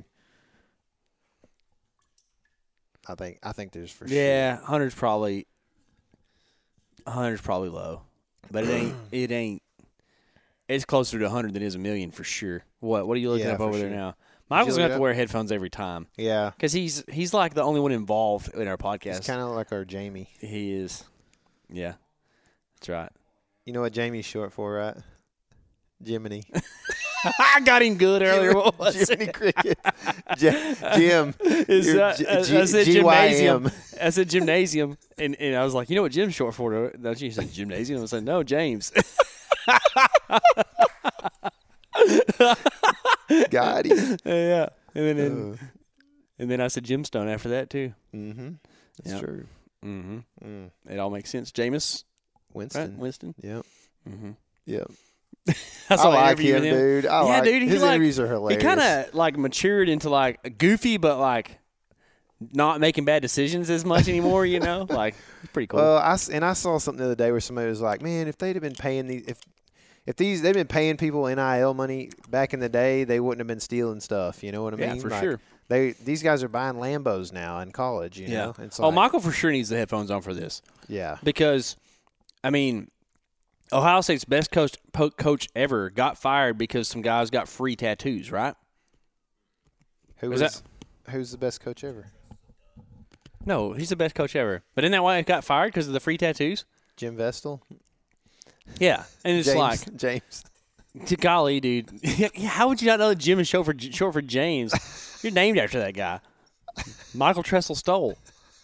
I think I think there's for sure. Yeah, hundred's probably hundred's probably low, but it ain't. It ain't. It's closer to hundred than it is a million for sure. What? What are you looking Yeah, up for over sure. there now? Michael's look gonna it have to up? wear headphones every time Yeah, because he's he's like the only one involved in our podcast. it's kind of like our Jamie. He is. Yeah, that's right. You know what Jamie's short for, right? Jiminy. I got him good earlier. What was Jiminy it? Cricket. J- Jim. Is You're that, G- I, I G- said G Y M. gymnasium. I said gymnasium, and, and I was like, you know what Jim's short for? Don't you? He said gymnasium. I was like, no, James. Got him. Yeah, and then Uh, and then I said Gemstone after that too. mm-hmm. That's Yep. true. Mm-hmm. Mm. It all makes sense. Jameis, Winston. right? Winston. Yep. Mm-hmm. Yep. I I saw an like interview him, with him. dude. I Yeah, like dude, he his like- interviews are He hilarious. kind of like matured into like a goofy, but like not making bad decisions as much anymore. You know, like it's pretty cool. Well, I s- and I saw something the other day where somebody was like, "Man, if they'd have been paying these, if if these they've been paying people N I L money back in the day, they wouldn't have been stealing stuff." You know what I yeah, mean? for Like, sure. They these guys are buying Lambos now in college. You Yeah. know. It's Oh, like, Michael for sure needs the headphones on for this yeah. because, I mean, Ohio State's best coach po- coach ever got fired because some guys got free tattoos. Right? Who Is was who's the best coach ever? No, he's the best coach ever. But isn't that why he got fired because of the free tattoos? Jim Vestal. Yeah, and it's James, like, James. to golly, dude, how would you not know that Jim is short for short for James? You're named after that guy, Michael Tressel Stoll.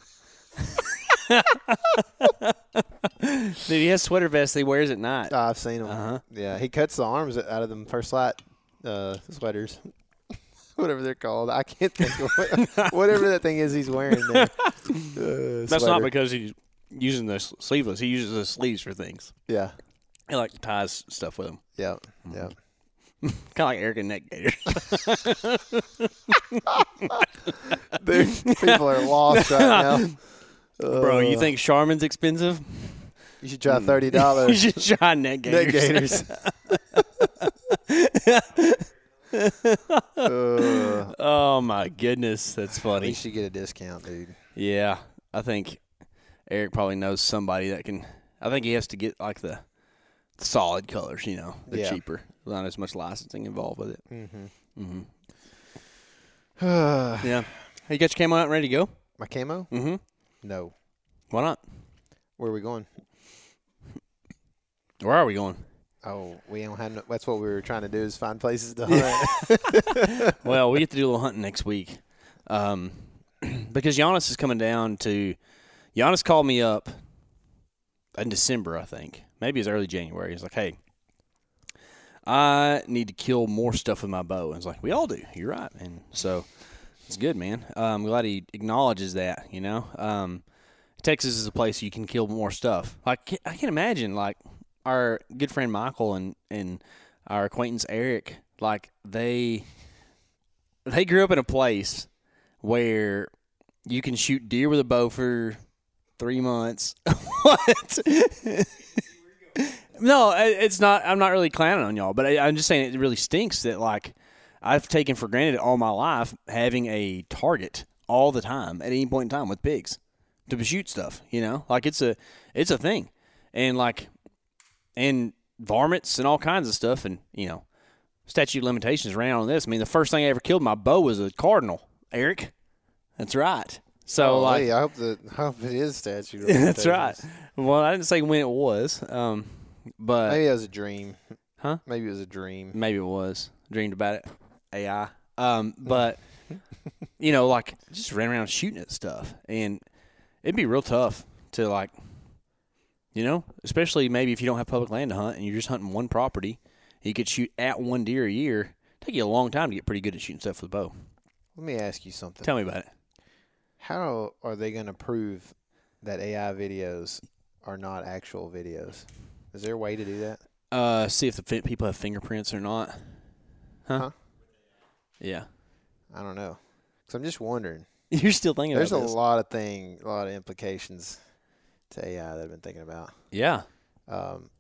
Dude, he has sweater vests he wears at night. Oh, I've seen him. Uh-huh. Yeah, he cuts the arms out of them first light uh, sweaters, whatever they're called. I can't think of what, whatever that thing is he's wearing there. Uh, That's not sweater. because he's using the s- sleeveless. He uses the sleeves for things. Yeah, He like ties stuff with them. yeah, yeah. Kind of like Eric and Neck Gator. Dude, people are lost right now. Bro, you Uh, think Charmin's expensive? you should try thirty You dollars? should try Neck Gators. uh, Oh my goodness, that's you funny. should get a discount, dude. Yeah, I think Eric probably knows somebody that can. I think he has to get like the solid colors. You know, they're Yeah. cheaper. Not as much licensing involved with it. Mm-hmm. Mm-hmm. My Yeah. Hey, you got your camo out and ready to go? camo? Mm-hmm. No. Why not? Where are we going? Where are we going? Oh, we don't have. No, that's what we were trying to do is find places to hunt. Well, we get to do a little hunting next week, um, because Giannis is coming down to. Giannis called me up in December, I think, maybe it's early January. He's like, "Hey, I need to kill more stuff with my bow." And I was like, "We all do. You're right." And so it's good, man. Uh, I'm glad he acknowledges that. You know, um, Texas is a place you can kill more stuff. Like I can't imagine, like our good friend Michael and and our acquaintance Eric, like they they grew up in a place where you can shoot deer with a bow for three months. What? No, it- it's not. I'm not really clowning on y'all, but I, I'm just saying it really stinks that like I've taken for granted all my life having a target all the time at any point in time with pigs to shoot stuff. You know, like it's a it's a thing, and like and varmints and all kinds of stuff, and you know, statute of limitations ran on this. I mean, the first thing I ever killed with my bow was a cardinal. Eric, that's right. So oh, like, hey, I hope that I hope it is statue. that's right. Well, I didn't say when it was, um, but Maybe it was a dream. Huh? Maybe it was a dream. maybe it was. Dreamed about it. A I. Um, but you know, like just ran around shooting at stuff, and it'd be real tough to like, you know, especially maybe if you don't have public land to hunt and you're just hunting one property. You could shoot at one deer a year. Take you a long time to get pretty good at shooting stuff with a bow. Let me ask you something. Tell me about it. How are they going to prove that A I videos are not actual videos? Is there a way to do that? Uh, see if the fi- people have fingerprints or not. Huh? Huh? Yeah. I don't know. Cause I'm just wondering. You're still thinking There's about a this. lot of thing, a lot of implications to A I that I've been thinking about. Yeah. Um,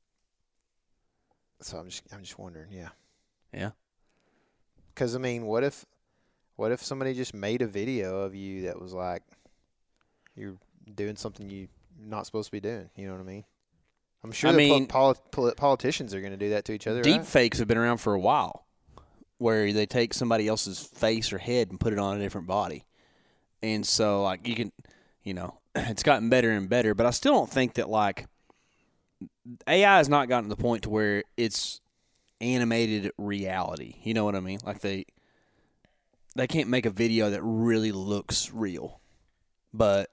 so I'm just, I'm just wondering, yeah. Yeah. Because I mean, what if, what if somebody just made a video of you that was like, you're doing something you're not supposed to be doing? You know what I mean? I'm sure I the mean- pol- poli- politicians are going to do that to each other. Deep right? fakes have been around for a while, where they take somebody else's face or head and put it on a different body. And so, like, you can, you know, it's gotten better and better, but I still don't think that, like, A I has not gotten to the point to where it's animated reality. You know what I mean? Like, they they can't make a video that really looks real. But,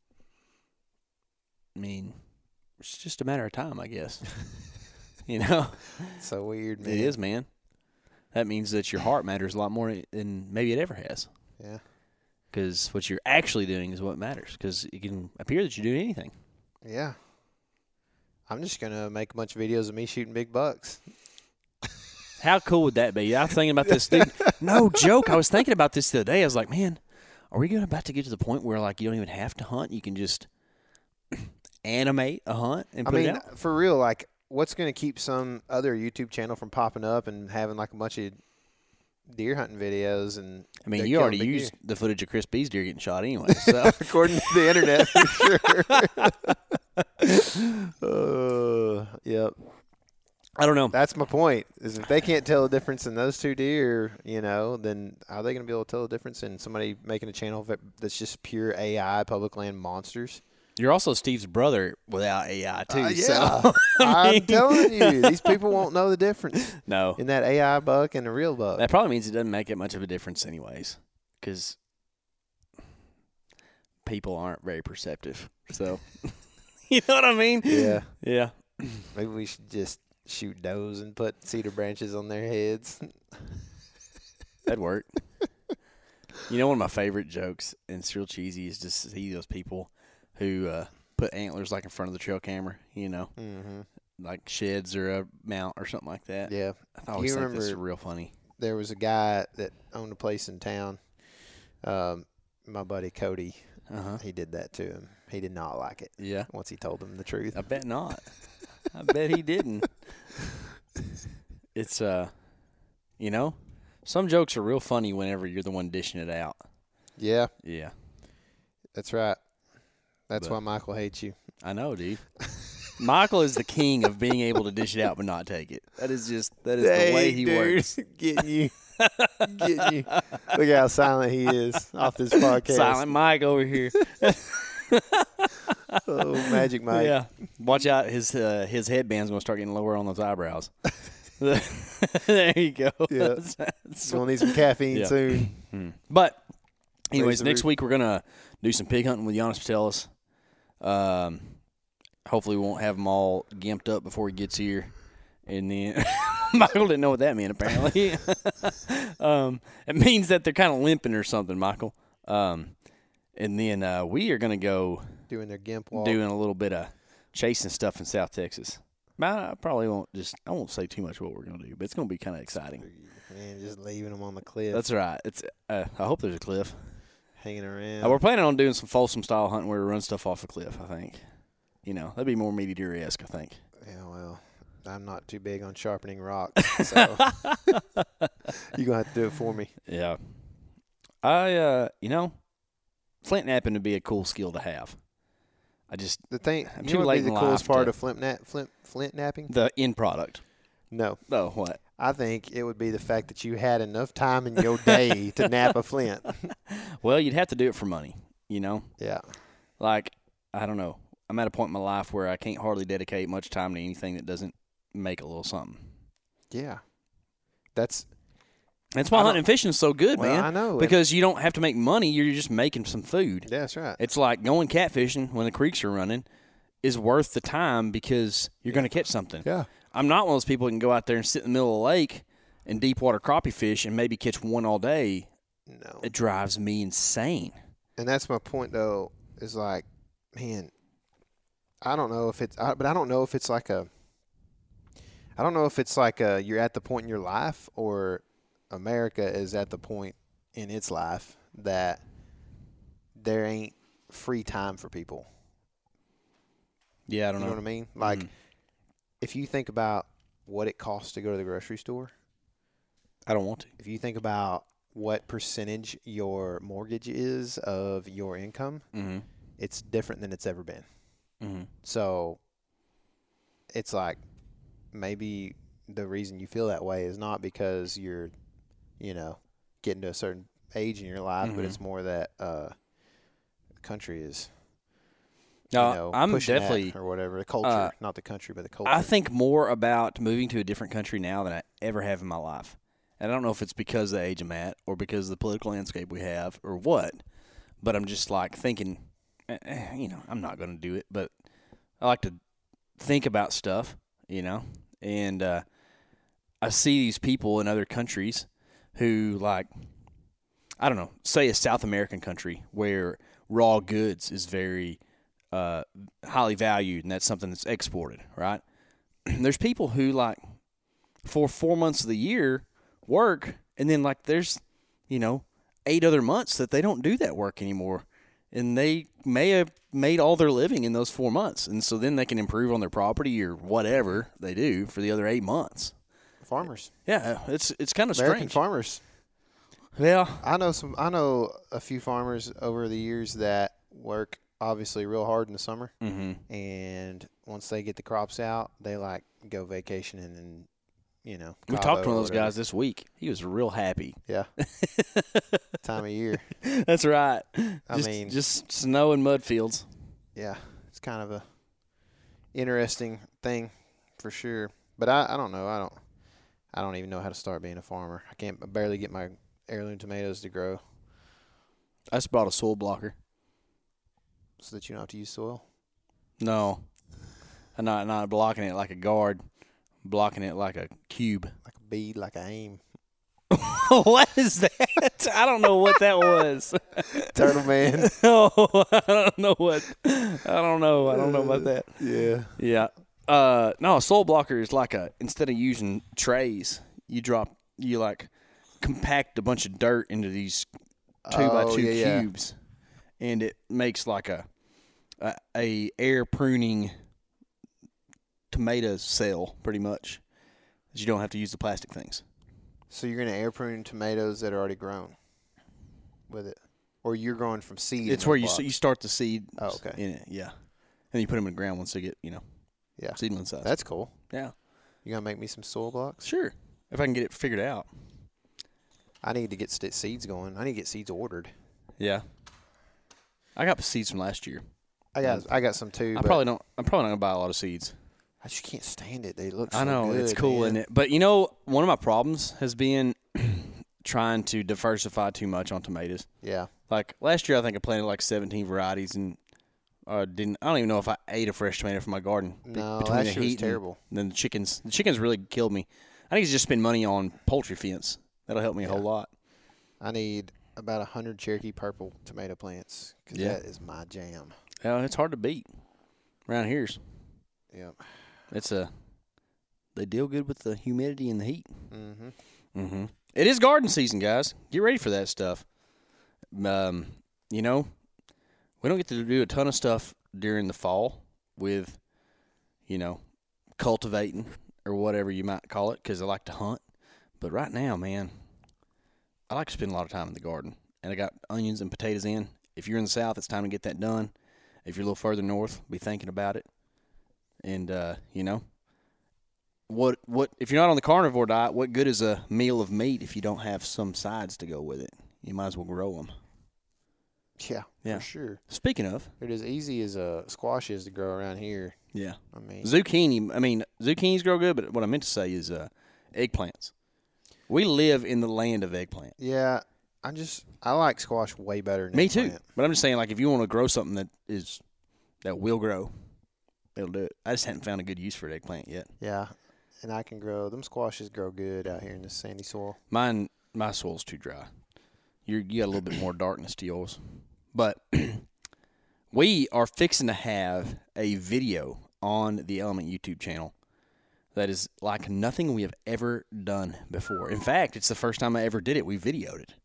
I mean, it's just a matter of time, I guess. You know? It's so weird, man. It is, man. That means that your heart matters a lot more than maybe it ever has. Yeah. Because what you're actually doing is what matters. Because it can appear that you're doing anything. Yeah. I'm just going to make a bunch of videos of me shooting big bucks. How cool would that be? I was thinking about this, dude. No joke. I was thinking about this the other day. I was like, man, are we going about to get to the point where, like, you don't even have to hunt? You can just animate a hunt and I put mean, it out? for real, like, what's going to keep some other YouTube channel from popping up and having, like, a bunch of deer hunting videos? And I mean, they're you killing already big used deer. the footage of Chris B's deer getting shot anyway. So According to the internet, for sure. uh, yep. I don't know. That's my point, is if they can't tell the difference in those two deer, you know, then how are they going to be able to tell the difference in somebody making a channel that- that's just pure A I, public land monsters? You're also Steve's brother without A I, too. Uh, So, yeah. I mean- I'm telling you, these people won't know the difference no. in that A I buck and the real buck. That probably means it doesn't make it much of a difference anyways, because people aren't very perceptive. So, you know what I mean? Yeah. Yeah. Maybe we should just shoot does and put cedar branches on their heads. That'd work. You know, one of my favorite jokes, and it's real cheesy, is just to see those people who uh, put antlers like in front of the trail camera, you know, Mm-hmm. like sheds or a mount or something like that. Yeah. I always You think that's remember- real funny. There was a guy that owned a place in town. Um, my buddy Cody, Uh-huh. he did that to him. He did not like it Yeah. once he told him the truth. I bet not. I bet he didn't. It's, uh, you know, some jokes are real funny whenever you're the one dishing it out. Yeah, Yeah. that's right. That's But- why Michael hates you. I know, dude. Michael is the king of being able to dish it out but not take it. That is just, that is the way he works. Getting you. Getting you. Look how silent he is off this podcast. Silent Mike over here. Oh, Magic Mike. Yeah. Watch out. His uh, his headband's going to start getting lower on those eyebrows. There you go. Yeah. That's- Gonna need some caffeine Yeah. soon. But, anyways, the next roof. week we're going to do some pig hunting with Giannis Patelis. Um, hopefully we won't have them all gimped up before he gets here. And then Michael didn't know what that meant, apparently. um, it means that they're kind of limping or something, Michael. Um, and then uh, we are going to go Doing their gimp walk. doing a little bit of chasing stuff in South Texas. But I probably won't just I won't say too much what we're going to do, but it's going to be kind of exciting. Man, just leaving them on the cliff. That's right. It's uh, I hope there's a cliff. hanging around. Uh, we're planning on doing some Folsom style hunting where we run stuff off a cliff. I think, you know, that'd be more meaty deer esque. I think. Yeah, well, I'm not too big on sharpening rocks, so you're gonna have to do it for me. Yeah. I uh, you know, flint napping would be a cool skill to have. I just The thing, I'm you too know what late would be in the coolest life part to- of flint, nap, flint, flint napping? the end product. No, Oh, what? I think it would be the fact that you had enough time in your day to nap a flint. Well, you'd have to do it for money. You know. Yeah, Like, I don't know. I'm at a point in my life where I can't hardly dedicate much time to anything that doesn't make a little something. yeah. That's That's why I don't- hunting and fishing is so good, well, man. I know Because you don't have to make money. You're just making some food. Yeah, that's right. It's like going catfishing when the creeks are running is worth the time because you're going to catch something. Yeah, I'm not one of those people who can go out there and sit in the middle of the lake and deep water crappie fish and maybe catch one all day. no. It drives me insane. And that's my point, though. Is like, man, I don't know if it's, I, but I don't know if it's like a. I don't know if it's like a, you're at the point in your life, or America is at the point in its life that there ain't free time for people. Yeah, I don't You know. know what I mean? Like, Mm. if you think about what it costs to go to the grocery store, I don't want to. if you think about what percentage your mortgage is of your income, Mm-hmm. it's different than it's ever been. Mm-hmm. So it's like maybe the reason you feel that way is not because you're, you know, getting to a certain age in your life, Mhm. but it's more that uh, the country is, No, you know, I'm pushing that definitely. or whatever. The culture, uh, not the country, but the culture. I think more about moving to a different country now than I ever have in my life. And I don't know if it's because of the age I'm at or because of the political landscape we have or what, but I'm just like thinking, eh, eh, you know, I'm not going to do it, but I like to think about stuff, you know, and uh, I see these people in other countries who, like, I don't know, say a South American country where raw goods is very uh, highly valued and that's something that's exported, right? There's people who, like, for four months of the year work, and then, like, there's, you know, eight other months that they don't do that work anymore. And they may have made all their living in those four months. And so then they can improve on their property or whatever they do for the other eight months. farmers, Yeah, it's it's kind of American strange. farmers. Yeah. I know some. I know a few farmers over the years that work obviously real hard in the summer, Mm-hmm. and once they get the crops out, they like go vacationing and, you know. We Cabo talked to one or of those whatever. guys this week. He was real happy. Yeah, time of year. That's right. I just, mean- just snow and mud fields. Yeah, it's kind of a interesting thing for sure. But I, I don't know. I don't. I don't even know how to start being a farmer. I can't I barely get my heirloom tomatoes to grow I just bought a soil blocker. so that you don't have to use soil. No, I'm not not blocking it like a guard, blocking it like a cube. Like a bead, like a aim. What is that? I don't know what that was. Turtle man. Oh, I don't know what. I don't know. I don't know about that. Yeah. Yeah. Uh, no, a soil blocker is like a, instead of using trays, you drop, you like compact a bunch of dirt into these two by Oh, two yeah, yeah. cubes, and it makes like a, a a air pruning tomato cell, pretty much. That you don't have to use the plastic things. So you're gonna air prune tomatoes that are already grown with it, or you're growing from seed. It's in where those you blocks? you start the seed. Oh, okay. In it, yeah, and then you put them in the ground once they get, you know, Yeah. seedling size. That's cool. Yeah, You gonna make me some soil blocks? sure. If I can get it figured out. I need to get st- seeds going. I need to get seeds ordered. Yeah. I got seeds from last year. I got I got some too. I but probably don't. I'm probably not gonna buy a lot of seeds. I just can't stand it. They look. So I know good, it's cool, man. isn't it? But you know, one of my problems has been trying to diversify too much on tomatoes. Yeah. Like last year, I think I planted like seventeen varieties, and uh, didn't. I don't even know if I ate a fresh tomato from my garden. be- No, between last the year was heat and terrible. then the chickens. The chickens really killed me. I need to just spend money on poultry fence. That'll help me a whole Yeah. lot. I need about a hundred Cherokee purple tomato plants because Yeah. that is my jam. Yeah, it's hard to beat around here's. Yep. It's a. They deal good with the humidity and the heat. Mm-hmm. Mm-hmm. It is garden season, guys. Get ready for that stuff. Um, you know, we don't get to do a ton of stuff during the fall with, you know, cultivating or whatever you might call it, because I like to hunt. But right now, man, I like to spend a lot of time in the garden. And I got onions and potatoes in. If you're in the south, it's time to get that done. If you're a little further north, be thinking about it. And, uh, you know, What what if you're not on the carnivore diet? What good is a meal of meat if you don't have some sides to go with it? You might as well grow them. Yeah, Yeah. for sure. Speaking of, They're as easy as a squash is to grow around here. yeah, I mean, zucchini. I mean, zucchinis grow good, but what I meant to say is uh, eggplants. We live in the land of eggplant. yeah, I just I like squash way better than Me too. eggplant. But I'm just saying, like, if you want to grow something that is that will grow, it'll do it. I just hadn't found a good use for an eggplant yet. Yeah, and I can grow them squashes. Grow good out here in this sandy soil. Mine, my soil's too dry. You you got a little bit more darkness to yours, but we are fixing to have a video on the Element YouTube channel that is like nothing we have ever done before. In fact, it's the first time I ever did it. We videoed it.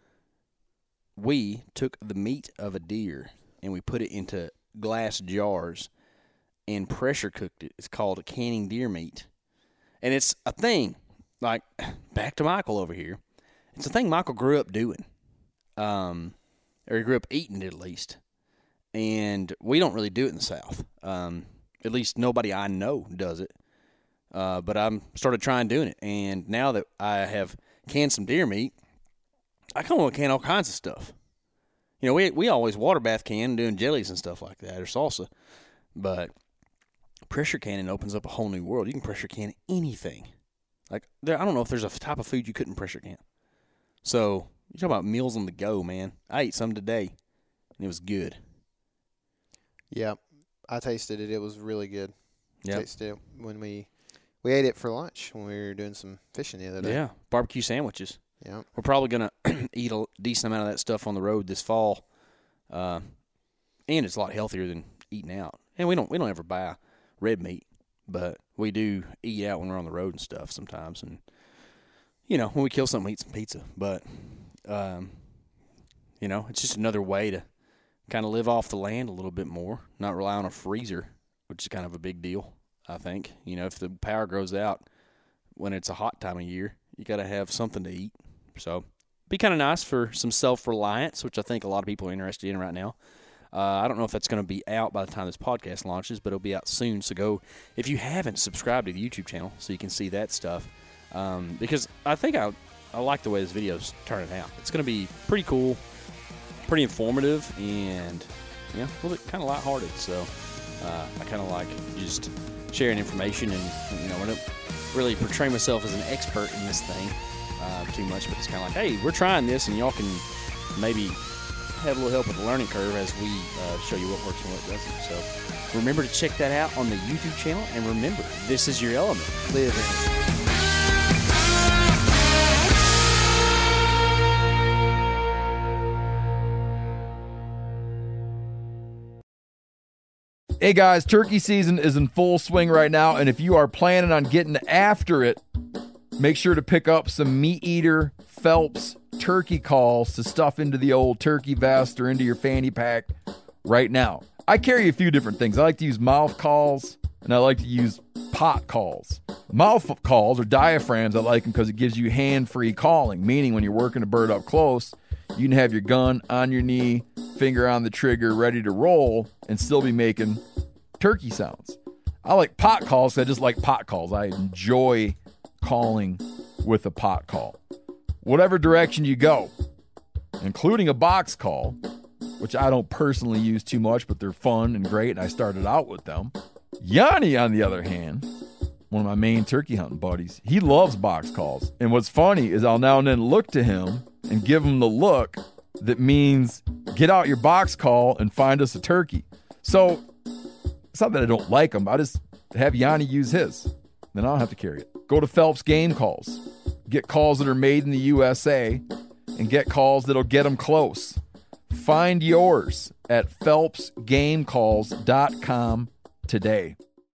We took the meat of a deer and we put it into glass jars and pressure cooked it. It's called canning deer meat. And it's a thing, like, back to Michael over here. It's a thing Michael grew up doing. Um, or he grew up eating it at least. And we don't really do it in the South. Um, at least nobody I know does it. Uh, but I started trying doing it. And now that I have canned some deer meat, I kind of want to can all kinds of stuff. You know, we we always water bath can doing jellies and stuff like that, or salsa. But pressure canning opens up a whole new world. You can pressure can anything. Like, there, I don't know if there's a type of food you couldn't pressure can. So, you talk about meals on the go, man. I ate some today, and it was good. Yeah, I tasted it. It was really good. Yeah, Tasted it when we we ate it for lunch when we were doing some fishing the other day. Yeah, barbecue sandwiches. Yeah, we're probably gonna eat a decent amount of that stuff on the road this fall, uh, and it's a lot healthier than eating out. And we don't we don't ever buy red meat, but we do eat out when we're on the road and stuff sometimes. And you know, when we kill something, we eat some pizza. But um, you know, it's just another way to kind of live off the land a little bit more, not rely on a freezer, which is kind of a big deal, I think. You know, if the power goes out when it's a hot time of year, you got to have something to eat. So be kind of nice for some self-reliance, which I think a lot of people are interested in right now. Uh, I don't know if that's going to be out by the time this podcast launches, but it'll be out soon. So go, if you haven't, subscribe to the YouTube channel so you can see that stuff. Um, because I think I, I like the way this video's turning out. It's going to be pretty cool, pretty informative, and yeah, a little bit kind of lighthearted. So uh, I kind of like just sharing information, and you know, I don't really portray myself as an expert in this thing uh, too much, but it's kind of like, hey, we're trying this, and y'all can maybe have a little help with the learning curve as we uh, show you what works and what doesn't. So remember to check that out on the YouTube channel, and remember, this is your element. Live in it. Hey guys, turkey season is in full swing right now, and if you are planning on getting after it, make sure to pick up some Meat Eater Phelps turkey calls to stuff into the old turkey vest or into your fanny pack right now. I carry a few different things. I like to use mouth calls, and I like to use pot calls. Mouth calls or diaphragms, I like them because it gives you hand-free calling, meaning when you're working a bird up close, you can have your gun on your knee, finger on the trigger, ready to roll, and still be making turkey sounds. I like pot calls because I just like pot calls. I enjoy calling with a pot call. Whatever direction you go, including a box call, which I don't personally use too much, but they're fun and great, and I started out with them. Yanni, on the other hand, one of my main turkey hunting buddies, he loves box calls. And what's funny is I'll now and then look to him and give him the look that means get out your box call and find us a turkey. So it's not that I don't like them. I just have Yanni use his. Then I don't have to carry it. Go to Phelps Game Calls. Get calls that are made in the U S A and get calls that'll get them close. Find yours at phelps game calls dot com today.